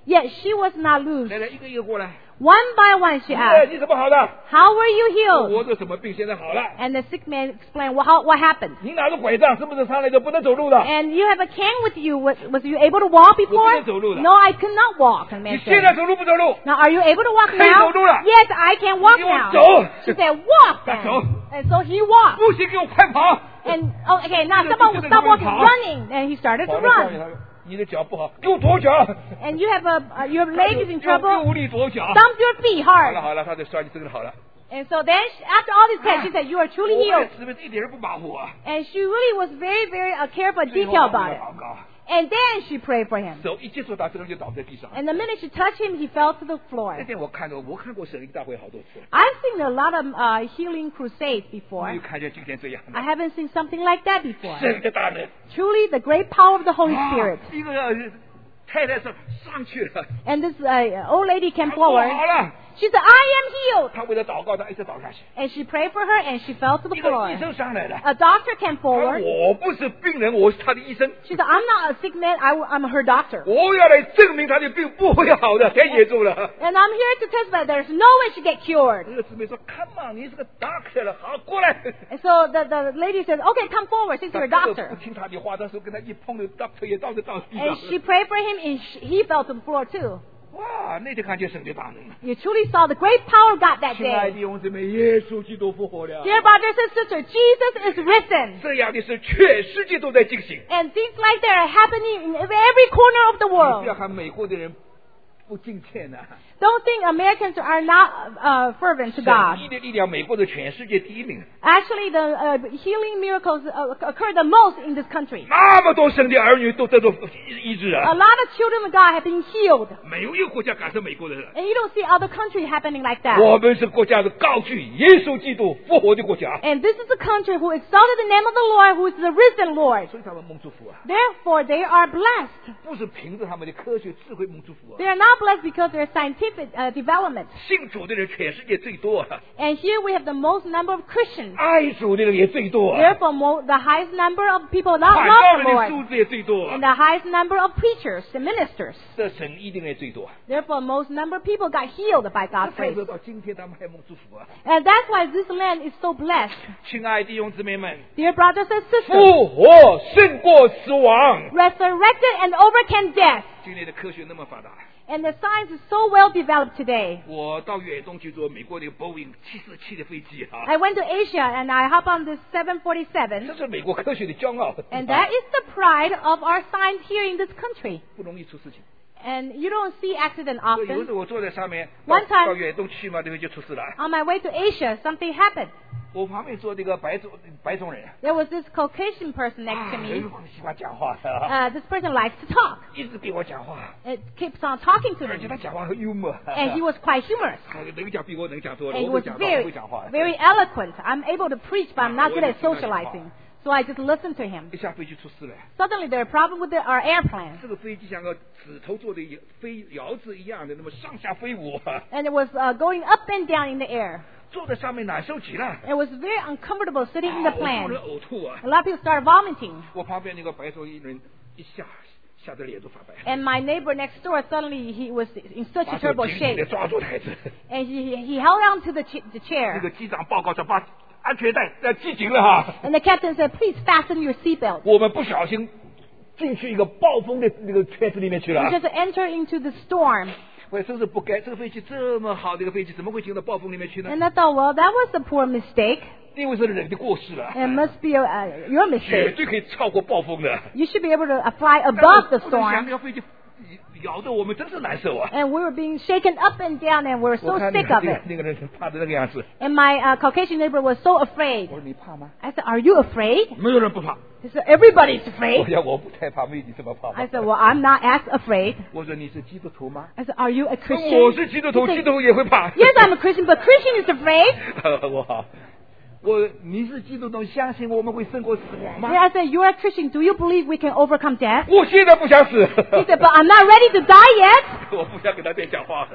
Yet she was not loose. 来来，一个一个过来。 One by one she 哎， asked, 你怎么好的？ how were you healed? 我这什么病现在好了？ And the sick man explained, well, how, what happened? 你拿着拐杖是不是上来就不能走路的？ And you have a cane with you. Was, was you able to walk before? 我不能走路的。 No, I could not walk. The 你 man 现在 said. 走路不走路？ Now, are you able to walk 可以 now? 走路了。 Yes, I can walk 你给我 now. 走。 She said, walk 他 then. 走。 And so he walked. 不行，给我快跑！ And, oh, okay, now 这个 someone 这 will 个 stop 这个 walking, 跑。 running. And he started 跑 to 了告诉 run. 他，你的脚不好，给我跺脚。 And you have a, uh, your leg is in 又 trouble. 无力跺脚。 Stomp your feet 好 hard. 了好了，他的摔真的好了。 And so then, she, after all these tests, she said, you are 我 truly 们 healed. 是不是一点儿不马虎啊？ And she really was very, very uh, careful and 最后 detailed 他 about 为 it. 了祷告， And then she prayed for him. 手一接触他，这个人就倒在地上。 And the minute she touched him, he fell to the 那 floor. 天我看到，我看过神力大会好多次， I've seen a lot of uh, healing crusades 没 before. 有看见今天这样 I 的 haven't seen something like that before. 神的大能。 Truly, the great power of the Holy 啊 Spirit. 一个呃太太上上去了， And this uh, old lady came 她过 forward. 好了， She said, I am healed. 她为了祷告，她一直倒下去。 And she prayed for her and she fell to the 一个医 floor. 生上来了， A doctor came 她 forward. 我不是病人，我是他的医生， She said, I'm not a sick man, I, I'm her doctor. 我要来证明他的病不会好的，太严重了。 And I'm here to testify there's no way she get cured. 那个姊妹说 ：“Come on，你是个 doctor 了，好过来。” And so the, the lady said, okay, come forward since 他 you're a 根本 doctor. 不听他的话，那时候跟他一碰的 doctor 也倒着倒地 And 上。 she prayed for him and she, he fell to the floor too. 哇，那天看见神的大能了。 You truly saw the great power of God that 亲爱的 day. 弟兄姊妹，耶稣基督复活了。 Dear brothers and sisters, Jesus is risen. 这样的事全世界都在进行。 And things like that are happening in every corner of the 你不要 world. 看美国的人不敬虔呐、 Don't think Americans are not uh, fervent to 神 God. 医的力量，美国的全世界第一名。 Actually, the uh, healing miracles uh, occur the most in this country. 那么多神的儿女都得到医治 A 啊！ lot of children of God have been healed. 没有一个国家赶上美国的人。 And you don't see other countries happening like that. 我们是国家的高举耶稣基督复活的国家， And this is a country who exalted the name of the Lord, who is the risen Lord. 所以他们蒙祝福啊， Therefore, they are blessed. 不是凭着他们的科学智慧蒙祝福啊。 They are not blessed because of their scientific uh, development. 信主的人全世界最多啊， And here we have the most number of Christians. 爱主的人也最多啊， Therefore, mo- the highest number of people that 传道 love 人 the 的数 Lord. 字也最多 And 啊， the highest number of preachers and ministers. 这神医的人也最多啊。 Therefore, most number of people got healed by 那 God's 才 grace. 得到今天他们还蒙祝福啊。 And that's why this land is so blessed. 亲爱的弟兄姊妹们， Dear brothers and sisters, 复活胜过死亡。 resurrected and overcame death. 今天的科学那么发达， And the science is so well developed today. 我到远东去坐美国的 Boeing 七四七的飞机啊， I went to Asia and I hop on this seven forty-seven. 这是美国科学的骄傲， And that is the pride of our science here in this country. 不容易出事情。 And you don't see accident 所以有 often. 时候我坐在上面，到 One time- 到远东去嘛，这个就出事了。 On my way to Asia, something happened. 我旁边坐这个白种白种人， There was this Caucasian person next to 啊 me. 很喜欢讲话的， Uh, this person likes to talk. 一直跟我讲话， It keeps on talking to 而且 me. 他讲话很幽默， And he was quite humorous. 能讲比我能讲多了。 And he 我 was 会讲话，不 very, 会讲话。 very eloquent. I'm able to preach, but I'm not good at Ah,我也听他讲话。 socializing. So I just listened to him. 一下飞机出事了， Suddenly there are problems with the, our airplane. 这个飞机像个指头做的飞摇子一样的，那么上下飞舞， And it was uh, going up and down in the air. 坐在上面难受极了， It was very uncomfortable sitting in the 啊我 plane. 不能呕吐啊！ A lot of people started vomiting. 我旁边那个白种人一下吓得脸都发白， And my neighbor next door, suddenly he was in such 把 a 手 terrible 紧紧的 shape. 抓住台子。 And he, he held on to the, ch- the 那 chair. 个机长报告说把安全带要系紧了哈， And the captain said, please fasten your seatbelt. 我们不小心进去一个暴风的那个圈子里面去了 We。just entered into the storm. 我真是不该，这个飞机这么好的一个飞机，怎么会进到暴风里面去呢？ And I thought, well, that was a poor mistake. 因为是人的过失了， It must be a, uh, your 绝 mistake. 对可以超过暴风的。 You should be able to uh, fly above the 但是不能想 storm. 那个飞机咬得我们真是难受啊！ And we were being shaken up and down, and we were 我 so 看那 sick 个 of 那个 it. 那个人怕的那个样子， And my uh, Caucasian neighbor was so afraid. 我说你怕吗？ I said, are you afraid? 没有人不怕。 He said, everybody's 我 afraid. 讲我不太怕，没有你这么怕 I 吧。 said, well, I'm not as afraid. 我说你是基督徒吗？ I said, are you a 我 Christian? 是基督 He 徒， said, 基督徒也会怕。 yes, I'm a Christian, but Christian is afraid. 我好，我你是基督徒，相信我们会胜过死亡 And 吗？ I said, you're a Christian. Do you believe we can overcome death? 我现在不想死。 He said, but I'm not ready to die yet. 我不想跟他再讲话了。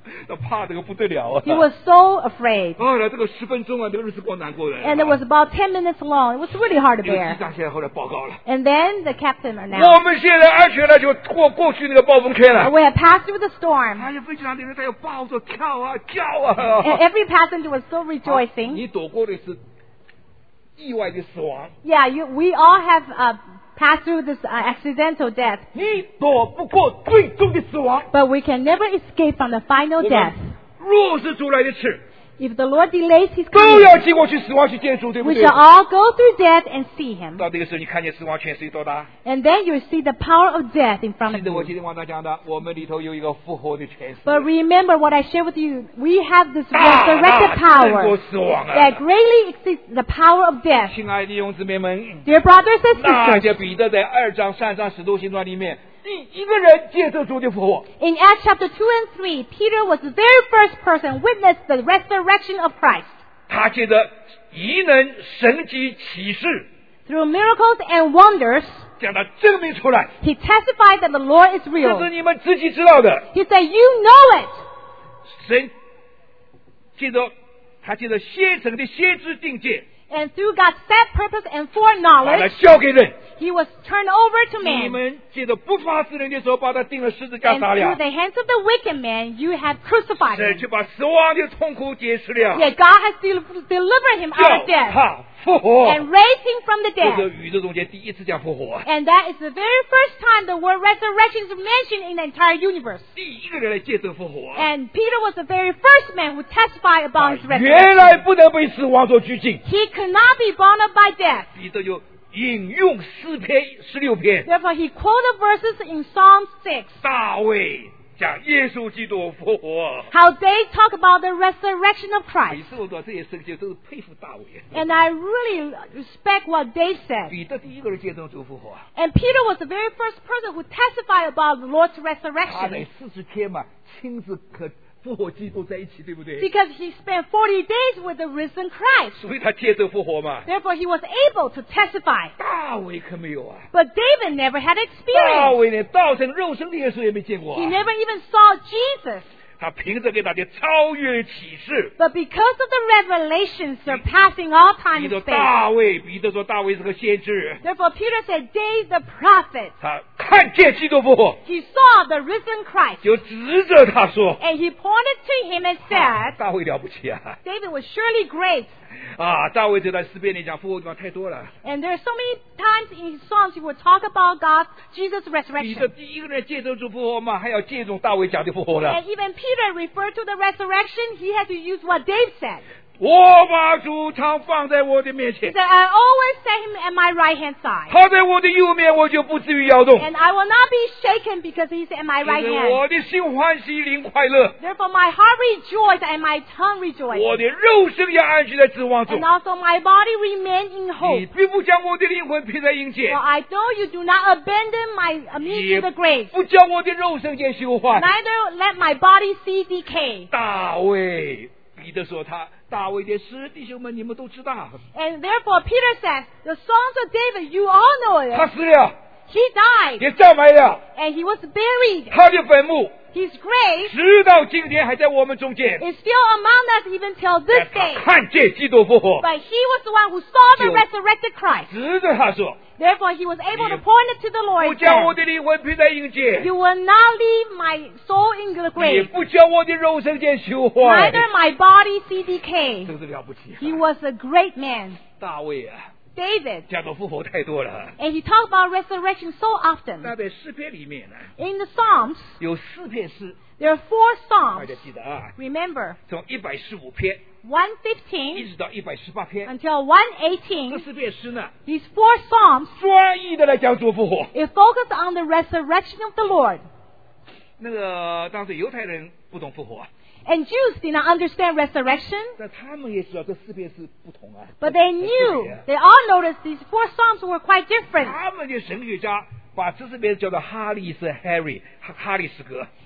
他怕这个不得了啊！ He was so afraid. 后来这个十分钟啊，这个日子够难过的。 And it was about ten minutes long. It was really hard to 这个机 bear. 长现在后来报告了， And then the captain 我 announced, 们现在安全了，就过过去那个暴风圈了。 we have passed through the storm. 哎呀，飞机上的人他要抱着跳啊叫 And 啊！ every passenger was so 好 rejoicing. 你躲过的是意外的死亡， Yeah, you, we all have uh, passed through this uh, accidental death. 你躲不过最终的死亡。 But we can never escape from the final 我 death. 们若是主来的次， If the Lord delays His 都 coming, 要经过去死亡去见主，对不 we 对 shall？ all go through death and see Him. 到这个时候，你看见死亡权势有多大？ And then you see the power of death in front 记 of 得我 you. 今天晚上讲的，我们里头有一个复活的权势， But remember what I shared with you. We have this 大 resurrected 大胜过 power 死亡啊！ that greatly exceeds the power of death. 亲爱的弟兄姊妹们， Dear brothers and 那 sisters, 就彼得在二章、三章使徒行传里面，第一个人接受主的复活。 in Acts chapter two and three, Peter was the very first person witnessed the resurrection of Christ. 他借着异能、神迹、启示， Through miracles and wonders, 将它证明出来， he testified that the Lord is 这 real. 是你们自己知道的。 He said, you know it. 神借着他借着先成的先知定界， And through God's set purpose and 把它 foreknowledge, 交给人。 he was turned over to 你 man. 们借着不法之人的手，把他钉了十字架 And 杀 through 了， the hands of the wicked man, you have crucified 神 him. 却把死亡的痛苦解释了， Yet God has del- delivered him out 叫 of death 他复活。 and raised him from the 这是 dead. 宇宙中间第一次讲复活， And that is the very first time the word resurrection is mentioned in the entire universe. 第一个人来见证复活。 And Peter was the very first man who testified 他 about his 原来 resurrection. 不能被死亡所拘禁， He could not be bound up by death. 彼得就引用诗篇十六篇， Therefore, he quoted verses in Psalm six. 大卫讲耶稣基督复活。 How they talk about the resurrection of 每 Christ. 次我读这些圣经都是佩服大卫。 And I really respect what they said. 彼得第一个人见证主复活， And Peter was the very first person who testified about the Lord's 他在 resurrection. 四十天嘛，亲自和复活基督在一起，对不对？ Because he spent forty days with the risen Christ. 所以他见证复活嘛。 Therefore, he was able to testify. 大卫可没有啊， But David never had 大 experience. 卫连道成肉身的耶稣也没见过 He 啊。 never even saw Jesus. 他凭着给他的超越启示， But because of the revelation surpassing all time 彼 and 得 space, 大卫，彼得说大卫是个先知， therefore Peter said, David the prophet, 他看见基督复活， he saw the risen Christ. 就指着他说 And he pointed to him and said, 大卫了不起啊！ David was surely great. 啊，大卫这段诗篇里讲复活的地方太多了。 And there are so many times in his songs he would talk about God, Jesus' 彼得 resurrection. 第一个人见证主复活嘛，还要借用大卫讲的复活的。 And even Peter referred to the resurrection, he had to use what Dave said. 我把主常放在我的面 He 前， said, I always set him at my right hand side. 他在我的右面，我就不至于摇动。 And I will not be shaken because he's at my 因 right 为 hand. 我的心欢喜，灵快乐， Therefore my heart rejoiced and my tongue 我 rejoiced. 的肉身也安居在指望中 And。also my body remained in 你 hope. 必不将我的灵魂撇在阴间 For，I know you do not abandon my me 也 to the grave, 不将我的肉身见朽坏。 neither let my body see decay. 大卫，彼得说他大卫的诗，弟兄们你们都知道， And therefore Peter says, the songs of David, you all know 他 it. 死了， He died 也葬埋了， and he was buried. 他的坟墓 His grave 直到今天还在我们中间。 is still among us even till 但 this 他 day. 看见基督复活， But he was the one who saw the Still- resurrected Christ. 指着他说 Therefore he was able to You- point it to the：“ Lord 不 and 将我 said, 的灵魂撇在阴间， You will not leave my soul in the 也 grave, 不将我的肉身见朽坏。 neither my body see decay. 真是了不起、啊！ He was a great man, 大卫啊， David. 讲到复活太多了。 And he talked about resurrection so 那 often. 在诗篇里面呢， In the Psalms, 有四篇诗， there are four 大 Psalms. 家记得啊， Remember, 从一百十五篇一 one fifteen 直到一百十八篇， until one 这 eighteen, 四篇诗呢， these four Psalms, 专一的来讲主复活。 it focused on the resurrection of the Lord. 那个当时犹太人不懂复活， And Jews did not understand resurrection, 但他们也知道这四篇是不同啊。 but they 很特 knew, 别啊 they all noticed these four Psalms were quite different. 他们的神学家把这四篇叫做哈利斯 Harry 哈哈利斯格，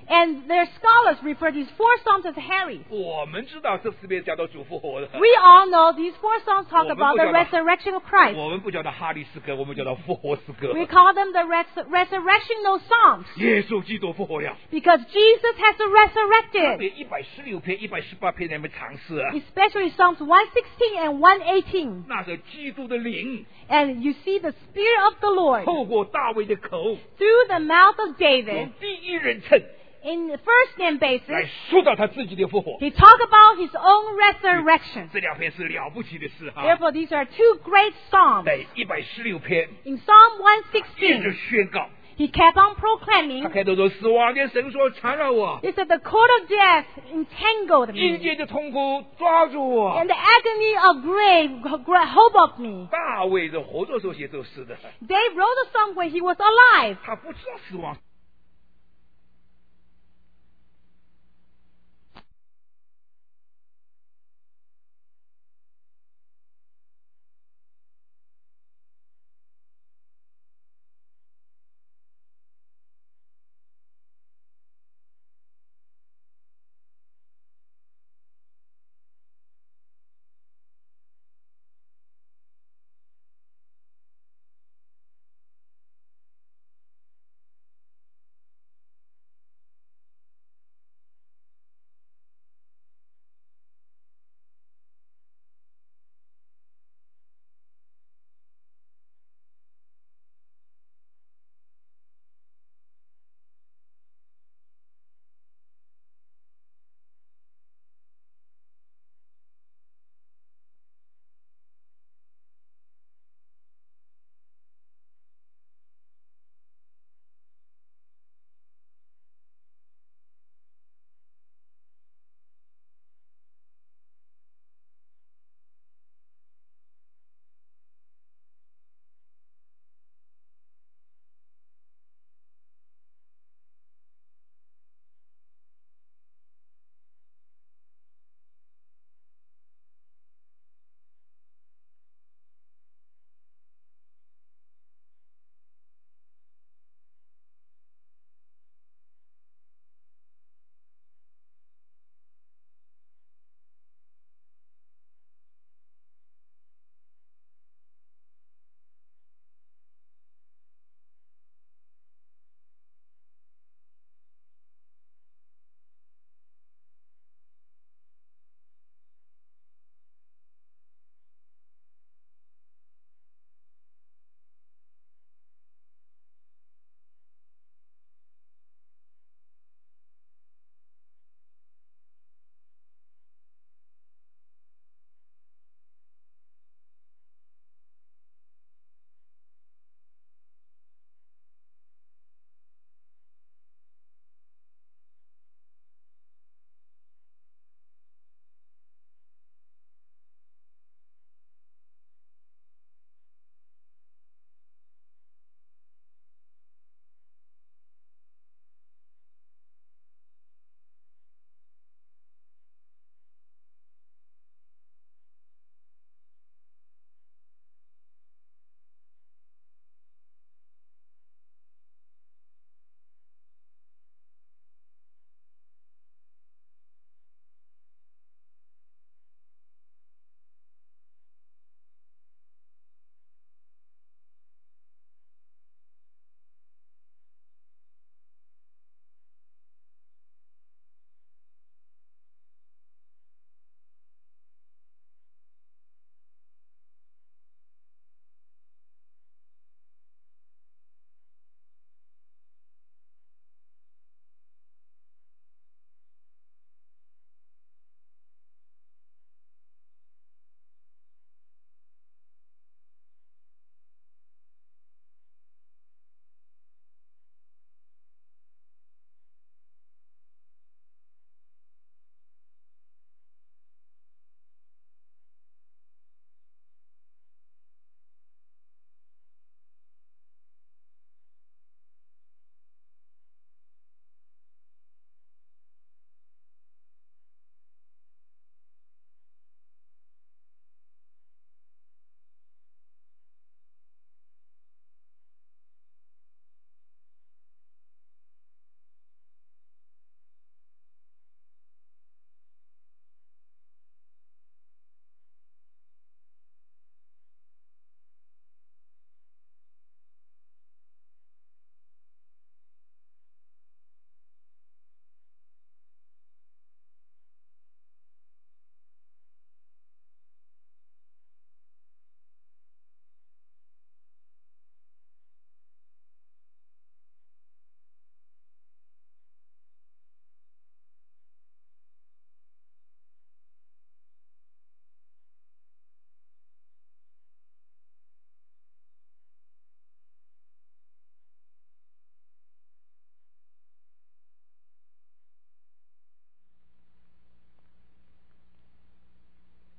And their scholars refer these four Psalms as Harry. 我们知道这四边讲到主复活的， We all know these four Psalms talk about the 我们不叫它- resurrection of Christ. 我们不叫它哈利诗歌，我们叫它复活诗歌。 We call them the res- resurrectional Psalms 耶稣基督复活了， because Jesus has 特 resurrected. 别一百十六篇、一百十八篇你们尝试啊， Especially Psalms one sixteen and one eighteen. 那是基督的灵 And you see the Spirit of the Lord 透过大卫的口， through the mouth of 用 David 第一人称 in the first name 来 basis. 说到他自己的复活。 He talked about his own resurrection. 这两篇是了不起的事哈。 Therefore, these are two great Psalms. 在一百十六篇 In Psalm one 接着 sixteen, 宣告， he kept on 他 proclaiming, 开头说：“死亡的绳索缠绕我， he said, the cord of death entangled 阴 me, 间的痛苦抓住我。 and the agony of grave gra- hold up me. ” 大卫的活着时候写这首诗的， Dave wrote a song when he was alive. 他不知道死亡。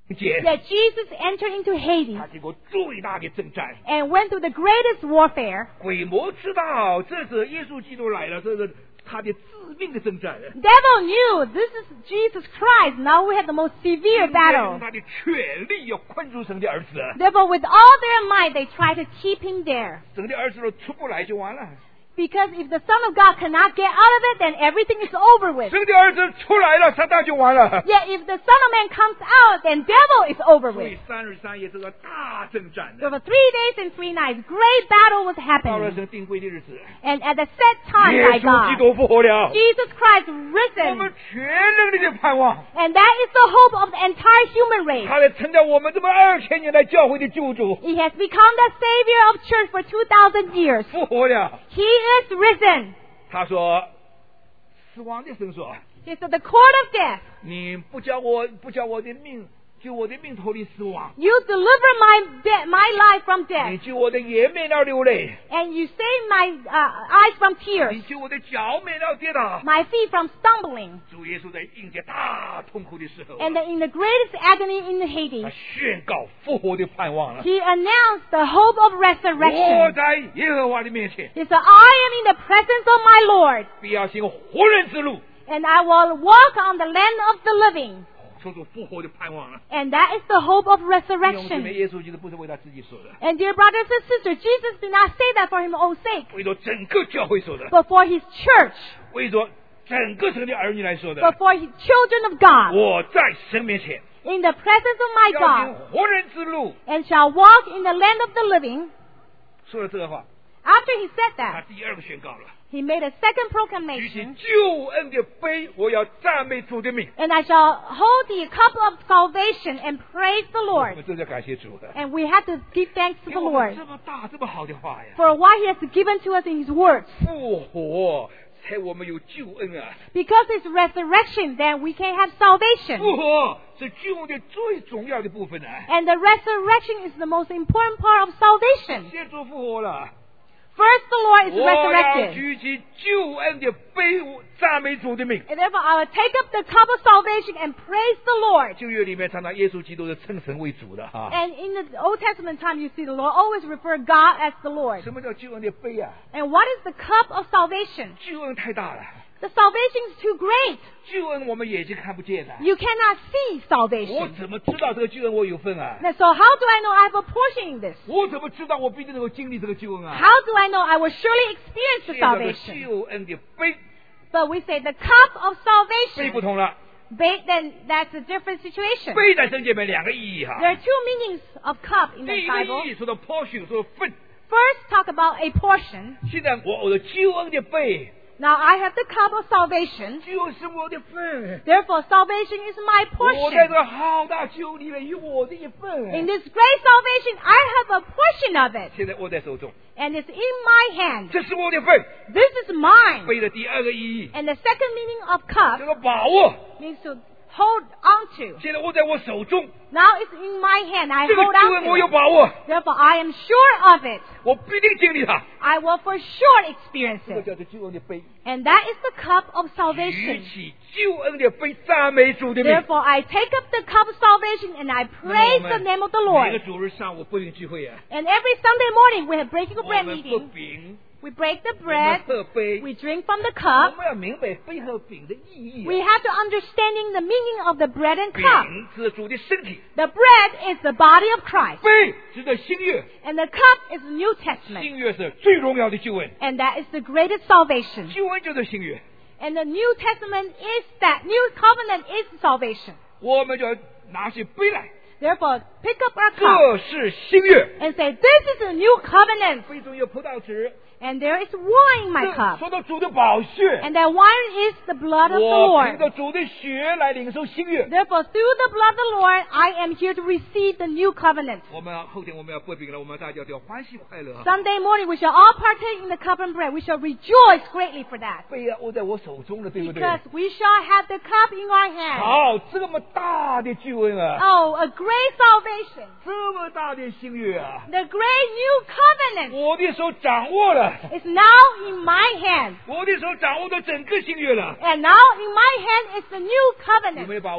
界， that Jesus entered into Hades 他经过最大的征战， and went through the greatest warfare. 鬼魔知道这是耶稣基督来了，这是他的致命的征战。 Devil knew this is Jesus Christ. Now we have the most severe 用 battle. 他的权力要困住神的儿子， Therefore, with all their might, they try to keep him there. 神的儿子都出不来就完了。 Because if the Son of God cannot get out of it, then everything is over with. 神的儿子出来了，撒旦就完了。 Yet if the Son of Man comes out, then devil is over 所以 with. 三日三夜这个大征战 So for three days and three nights, great battle was 到了 happening. 神定规的日子， And at the set time 耶 by 稣基 God, 督复活了， Jesus Christ 我们 risen. 全人类的盼望。 And that is the hope of the entire human race. 他来成了我们这么二千年来教会的救主， He has become the Savior of church for two thousand years. 复活了。 He is risen. 他说：“死亡的神说， He said, the court of death, 你不叫我不叫我的命，救我的命脱离死亡， you deliver my de- my life from 你 death, 救我的眼免了流泪， and you save my uh, eyes from 你 tears, 救我的脚免了跌倒。 my feet from stumbling. 主耶稣在迎接大痛苦的时候， And in the greatest agony in the 他 Hades, 宣告复活的盼望了。 he announced the hope of 我 resurrection. 在耶和华的面前， He said, I am in the presence of my Lord, 必要行活人之路， and I will walk on the land of the living. 说出复活的盼望了。 And that is the hope of 弟兄姊妹， resurrection. 耶稣基督不是为他自己说的， And dear brothers and sisters, Jesus did not say that for his own sake, 为着整个教会说的， but for his church, 为着整个神的儿女来说的。 but for his children of God, 我在神面前 in the presence of my 要 God, 行活人之路。 and shall walk in the land of the living. 说了这个话， After he said 他 that, 第二个宣告了： he made a second 举起 proclamation, 救恩的杯，我要赞美主的名。 and I shall hold the cup of salvation and praise the 我 Lord. 们真的感谢主的， And we have to give thanks to 给 the 我们 Lord 这么大、这么好的话呀！ for what he has given to us in his words. 复活才我们有救恩啊！ Because it's resurrection, then we can have salvation. 复活是救恩的最重要的部分啊！ And the resurrection is the most important part of salvation. 先主复活了， First, the Lord is 我要 resurrected. 举起救恩的杯，赞美主的名。 And therefore, I will take up the cup of salvation and praise the Lord. 旧约里面常常耶稣基督是称神为主的哈。 And in the Old Testament time, you see the Lord always refer God as the Lord. 什么叫救恩的杯啊？ And what is the cup of salvation? 救恩太大了， The salvation is too great. 救恩我们眼睛看不见的。 You cannot see 我 salvation. 怎么知道这个救恩我有份啊？ And so how do I know I have a portion in this? 我怎么知道我必定能够经历这个救恩啊？ How do I know I will surely experience the 现在的 salvation? 救恩的杯 But we say the cup of 杯不 salvation. 同了， Ba- Then that's a different situation. 杯在圣经里面两个意义哈。 There are two meanings of cup in 第 the 一个 Bible. 意义说到 portion，说份。 First, talk about a portion. 现在我我的救恩的杯 Now I have the cup of salvation. 就是我的份。 Therefore, salvation is my 我在这 portion. 个浩大救里面有我的一 In 份。 this great salvation, I have a portion of it. 现在握在手中， And it's in my hand. 这是我的份。 This is mine. 杯的第二个意义 And the second meaning of cup 叫做把握。 means to hold onto. 现在握在我手中， Now it's in my hand. I 这个 hold 救恩 on 我有 to it. 把握， Therefore, I am sure of it. 我必定经历它。 I will for sure experience 这个 it. 叫做救恩的杯。 And that is the cup of 举 salvation. 起救恩的杯，赞美主的名。 Therefore, I take up the cup of salvation and I 那么 praise 我 the 们 name of the 每个 Lord. 主日上午不领聚会啊， And every Sunday morning, we have breaking of 我 bread 们喝 meeting. 饼， We break the 我们 bread. 喝杯， We drink from the 我 cup. 们要明白杯和饼的意义 We 啊。 have to understanding the meaning of the bread and 饼 cup. 是主的身体， The bread is the body of Christ. 杯指的新约， And the cup is the New Testament. 新约是最荣耀的救恩， And that is the greatest salvation. 救恩就是新约。 And the New Testament is that. New covenant is salvation. 我们就要拿起杯来， Therefore, pick up our cup 这是新约。 and say, this is a new covenant. 杯中有葡萄汁， And there is wine in my 这 cup. 说到主的宝血， And that wine is the blood of the 我凭 Lord. 着主的血来领受新约。 Therefore, through the blood of the Lord, I am here to receive the new covenant. 我们后天我们要擘饼了，我们大家都要欢喜快乐啊！ Sunday morning, we shall all partake in the cup and bread. We shall rejoice greatly for that. 杯啊握在我手中了，对不对？ Because we shall have the cup in our hand. 好，这么大的救恩啊， Oh, a great salvation. 这么大的新约啊， The great new covenant 我的手掌握了， is now in my hand. 我的手掌握着整个新约了。 And now in my hand is the new 有 covenant. 没有把握？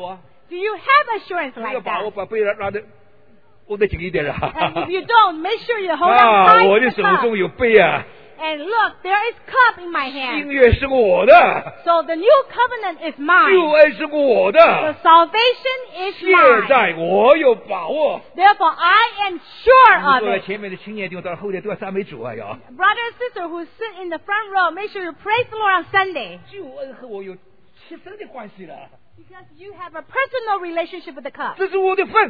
Do you have assurance 要 like 把握 that? 把背拉拉的握得紧一点了。 And if you don't, make sure you hold 啊， on 我 tight 的 to 手 the cup. 中有杯啊， And look, there is cup in my 新 hand. 约是我的， So the new covenant is 救 mine. 恩是我 The 的， salvation is 现 mine. 在我有把握。 Therefore, I am sure 你 of 坐在 it. 前面的青年弟兄到后面都要赞美主啊！要 Brother and sister who sit in the front row, make sure you praise the Lord on Sunday. 救恩和我有切身的关系了， Because you have a personal relationship with the cup. 这是我的份，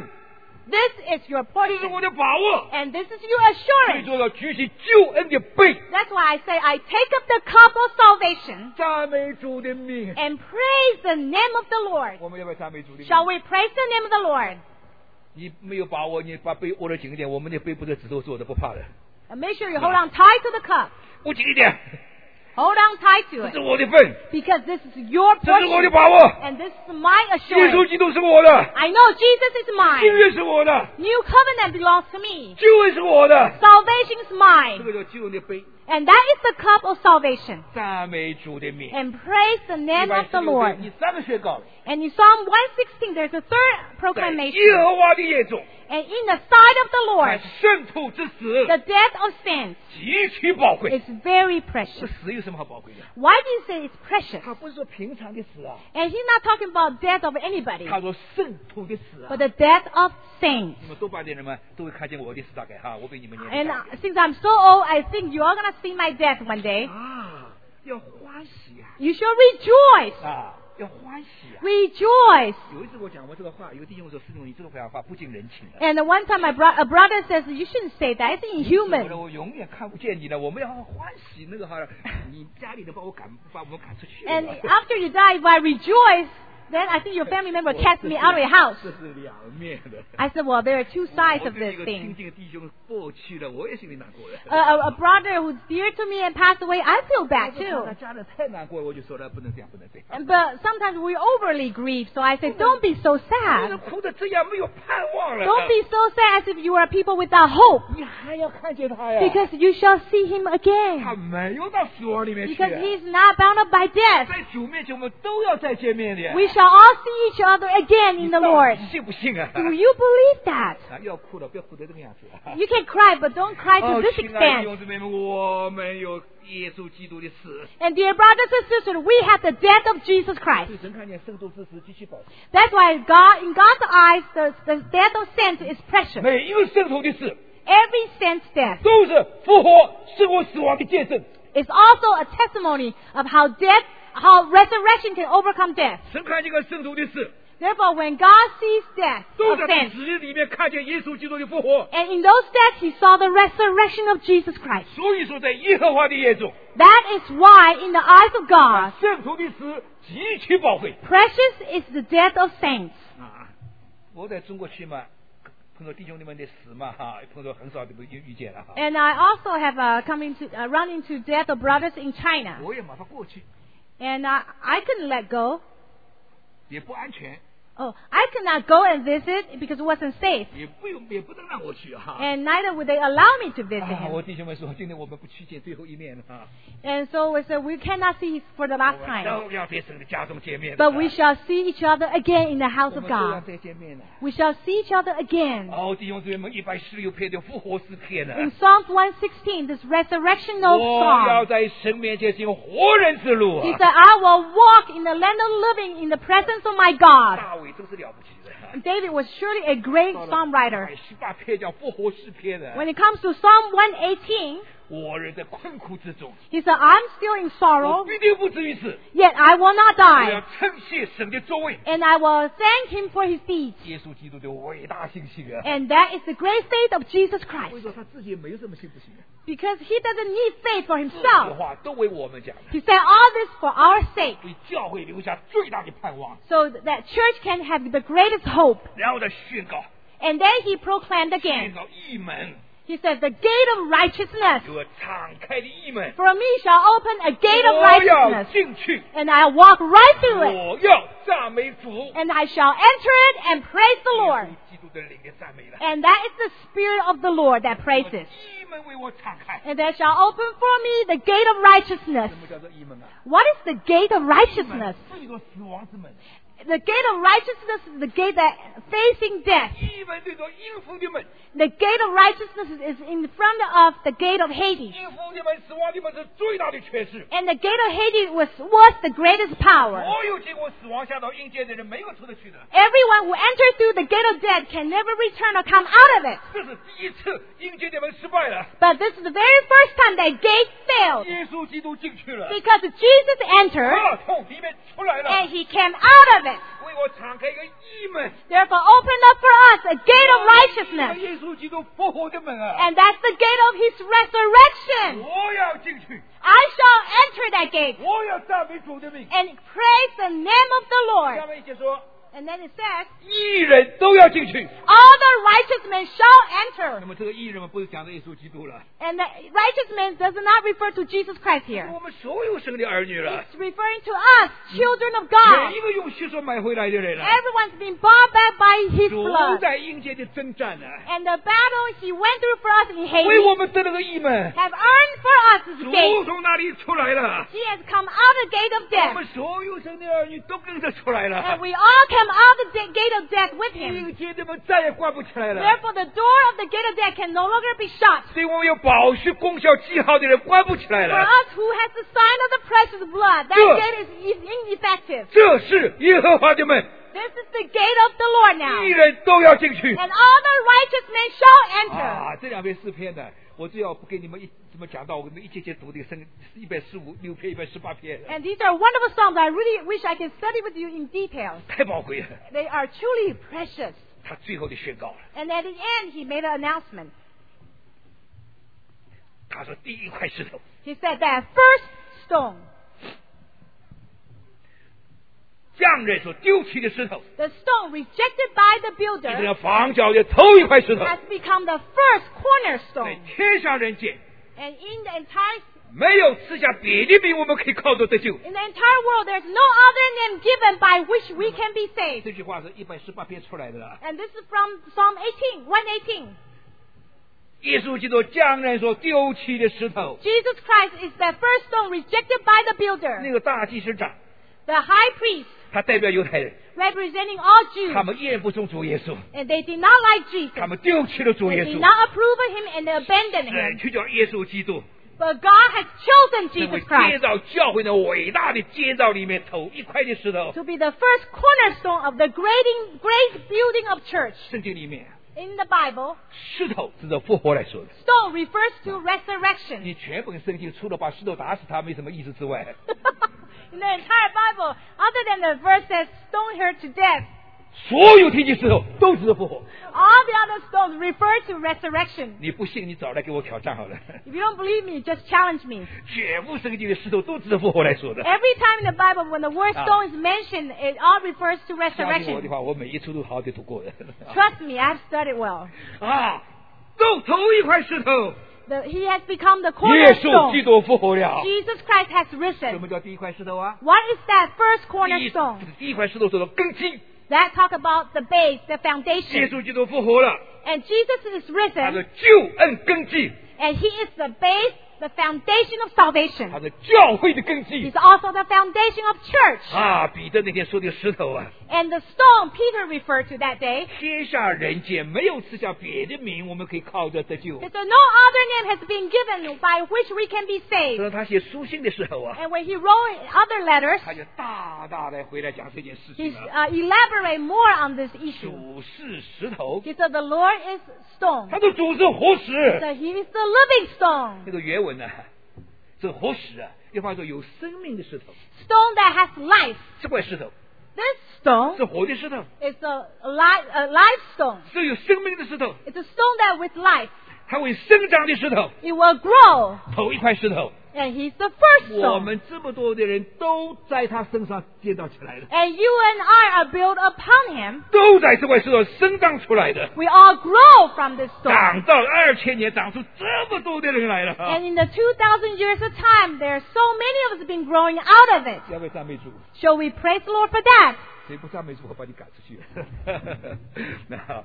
This is your 这是我 portion. 的把握。 And this is your 所以 assurance. 说要举起救恩的杯， That's why I say I take up the cup of salvation 赞美主的名。 and praise the name of the Lord. 我们要不要赞美主的名？ Shall we praise the name of the Lord? 你没有把握，你把杯握得紧一点，我们的杯不是指头做的，不怕的， And make sure you hold on tight to the cup. 握紧一点， Hold on tight to 这是 it. 我的份， Because this is your 这是我的 portion. 把握。 And this is my 耶稣 assurance. 基督是我的， I know Jesus is 新 mine. 约是我的， New covenant belongs to me. 救恩是我的， Salvation is 这 mine. 个叫救恩的杯， And that is the cup of salvation. 赞美主的名。 And praise the 一 name 百 of 十 the 六 Lord. 篇第三个宣告， And in Psalm one sixteen, there's a third 在 proclamation. 耶和华的眼中， And in the sight of the 看 Lord, 圣徒之死 the death of saints 极其宝贵。 is very 这 precious. 死有什么好宝贵的？ Why do you say it's precious? 他不是说平常的死啊， And he's not talking about death of anybody, 他说圣徒的死啊 but。the death of saints. 你们多半的人们都会看见我的死，大概哈，我比你们年 And 纪 uh, since I'm so old, I think you're going to see my death one day. 大啊，要欢喜啊 You shall rejoice. 啊，要欢喜啊。 Rejoice. 有一次我讲过这个话，有个弟兄说：“师兄，你这个话不近人情的。 And one time my bro- a brother says, you shouldn't say that. It's 我 inhuman. 我永远看不见你了，我们要欢喜那个哈，你家里的把我赶把我们赶出去了。 And after you die, if I rejoice, then I think your family member cast me out of your house. 这是两面的。 I said, well, there are two sides 我 of 对 this 一个亲 thing. 近的弟兄过去了，我也心里难过的。 A, a, a brother who's dear to me and passed away, I feel bad 他 too. 家人太难过了，我就说了，不能这样，不能这样。 And, but sometimes we overly grieve, so I say, don't be so 你 sad. 哭的这样没有盼望了。 Don't be so sad as if you are people without hope, 你还要看见他呀？ because you shall see him 他 again. 没有到死亡里面去。 Because he's not bound up by death. 在主面前，我们都要再见面的。 We shall all see each other again 你 in the 到底 Lord. 信不信啊？ Do you believe that? 啊，要哭了，不要哭成这个样子。 You can cry, but don't cry to 哦， this 亲爱的弟 extent. 兄姊妹们，我们有耶稣基督的死。 And dear brothers and sisters, we have the death of Jesus Christ. 对神看见圣徒之死极其宝贵。 That's why God, in God's eyes, the, the death of saints is precious. 每一个圣徒的死 Every saint's death 都是复活胜过死亡的见证。 is also a testimony of how death, how resurrection can overcome death. 神看见个圣徒的死， Therefore, when God sees death 都 of 在 saints, 死里面看见耶稣基督的复活。 and in those deaths he saw the resurrection of Jesus Christ. 所以说，在耶和华的眼中， That is why, in the eyes of God, 圣徒的死极其宝贵。 precious is the death of saints. 啊，我在中国去嘛，碰到弟兄们的死嘛，哈，碰到很少的遇遇见了哈。 And I also have uh, come into, uh, run into death of brothers in China. 我也马上过去， And uh, I couldn't let go. 也不安全， Oh, I could not go and visit because it wasn't safe. 也不用也不能让我去哈。 And neither would they allow me to visit 啊， him. 我弟兄们说，今天我们不去见最后一面了哈。 And so we said, we cannot see for the 我 last 们 time. 都要在神的家中见面的。 But we shall see each other again in the house 我 of 们都要 God. 再见面了。 We shall see each other again. 哦，弟兄姊妹们，一百十六篇的复活诗篇呢？ In Psalms one sixteen, this resurrectional 我要 psalm, 在神面前行活人之路 he 啊！ said, I will walk in the land of living in the presence of my God. 大卫真是了不起的。 David was surely a great 到了 songwriter. 百十八篇叫复活诗篇的。 When it comes to Psalm one eighteen, 我人在困苦之中， he said, I'm still in 我 sorrow, 必定不至于死。 yet I will not 我要 die. 称谢神的作为， And I will thank him for his deeds. 耶稣基督的伟大信息啊！ And that is the great faith of Jesus 为 Christ. 什么他自己没有这么信不信？ Because he doesn't need faith for 这些 himself. 话都为我们讲的， He said all this for our sake, 为教会留下最大的盼望。 so that church can have the greatest hope. 然后再宣告， And then he proclaimed 宣 again. 告义门， He said, the gate of righteousness 有敞开的义门， for me shall open a gate of 我要 righteousness. 进去， And I'll walk right through it. 我要赞美主。 And I shall enter it and praise the 耶 Lord. 稣基督的灵的赞美了。 And that is the Spirit of the Lord that praises. 义门为我敞开。 And there shall open for me the gate of righteousness. 什么叫做义门啊？ What is the gate of 义门 righteousness? 是一个死亡之门， The gate of righteousness is the gate that facing death. 义门对着阴府的门， The gate of righteousness is in front of the gate of Hades. 阴府的门、死亡的门是最大的权势。 And the gate of Hades was, was the greatest power. 所有经过死亡下到阴间的人，没有出得去的。 Everyone who enters through the gate of death can never return or come out of it. 这是第一次阴间的门失败了。 But this is the very first time that gate failed. 耶稣基督进去了， Because Jesus entered 他从里面出来了， and he came out of it. 为我敞开一个义门， Therefore opened up for us a gate of righteousness. 耶稣基督复活的门啊！ And that's the gate of his resurrection. 我要进去， I shall enter that gate 我要赞美主的名。 and praise the name of the 下 Lord. 面一起说， And then it says, 义人都要进去。 all the righteous men shall 那 enter. 么这个义人们不是讲的耶稣基督了， And the righteous men does not refer to Jesus Christ 是 here. 我们所有生的儿女了， It's referring to us, children of God. 每一个用血所买回来的人了。 Everyone's been bought back by his 主 blood. 在阴间的征战呢， And the battle he went through for us in 为 Hades 我们得了个义门， have earned for us this 主 gate. 从那里出来了， He has come out the gate of 我 death. 们所有生的儿女都跟着出来 And 了， we all came out the de- gate of death with him. 阴间的门再也关不起来了。 Therefore, the door of the gate of death can no longer be shut. 对我们有宝血功效记号的人关不起来 For 了。 us who has the sign of the precious blood, that Good. gate is is ineffective. 这是耶和华的门， This is the gate of the Lord now. 义人都要进去。 And all the righteous men shall enter. 啊，这两篇诗篇呢，我只要不给你们一怎么讲到，我们一节节读的圣一百十五六篇、一百十八篇， And these are wonderful psalms. I really wish I could study with you in details. 太宝贵了。 They are truly precious. 他最后的宣告了， And at the end, he made an announcement. 他说第一块石头， He said that first stone, 匠人所丢弃的石头， the stone rejected by the 你这 builder, 个房角的头一块石头， has become the first 在 cornerstone. 天上人间 And in the entire 没有赐下别的名，我们可以靠着得救。 in the entire world, there's no other name given by which we can be saved. 这句话是一百十八篇出来的了。 And this is from Psalm eighteen, one eighteen. 耶稣基督匠人所丢弃的石头， Jesus Christ is the first stone rejected by the 那 builder. 个大祭司长， The high priest, 他代表犹太人， representing all Jews. 他们厌不中主耶稣， And they did not like Jesus. 他们丢弃了主 They 耶 did 稣， not approve of him and they abandoned 哎， him. 去叫耶稣基督 But God has chosen 成为 Jesus 建 Christ 造教会的伟大的建造里面头一块的石头。 to be the first cornerstone of the grading, great building of church. 圣经里面， In the Bible, 石头是指复活来说的。 stone refers to resurrection. 你全本圣经除了把石头打死他没什么意思之外， In the entire Bible, other than the verse that stone her to death, 所有提及石头都指着复活。 all the other stones refer to resurrection. 你不信，你找来给我挑战好了。 If you don't believe me, just challenge me. 全部圣经的石头都指着复活来说的。 Every time in the Bible, when the word Ah. stone is mentioned, it all refers to 相信我的 resurrection. 话，我每一处都好好的读过的。 Trust me, I've studied well. 啊，都头一块石头， The, he has become the 耶稣基 cornerstone. 督复活了。 Jesus Christ has 什 risen. 么叫第一块石头啊？ What is that first 第一 cornerstone? 第一块石头叫做根基。 That talk about the base, the 耶 foundation. 稣基督复活了， And Jesus is 他的 risen, 救恩根基， and he is the base, the foundation of salvation. 他的教会的根 He's 基。 also the foundation of church. 啊，彼得那天说的石头啊， And the stone Peter referred to that day, 天下人间没有赐下别的名，我们可以靠着得救。 that no other name has been given by which we can be 所 saved. 以他写书信的时候啊， And when he wrote other letters, 他就大大的回来讲这件事 he 情啊。 uh, elaborate more on this issue. 主是石头， He said the Lord is stone. 他的主是活石。 So he is the living stone. 这个原文呢，这活石啊，一话说有生命的石头， Stone that has life. 这块石头 This stone 是活的石头， is a, live, a live stone. 是有生命的石头， It's a stone that with life. 它会生长的石头， It will grow. 头一块石头。 And he's the first 我 stone. 们这么多的人都在他身上建造起来的， And you and I are built upon him. 都在这块石头生长出来的。 We all grow from this stone. 长到二千年，长出这么多的人来了啊！ And in the two thousand years of time, there are so many of us been growing out of it. 要不要赞美主？ Shall we praise the Lord for that? 谁不赞美主，我把你赶出去。那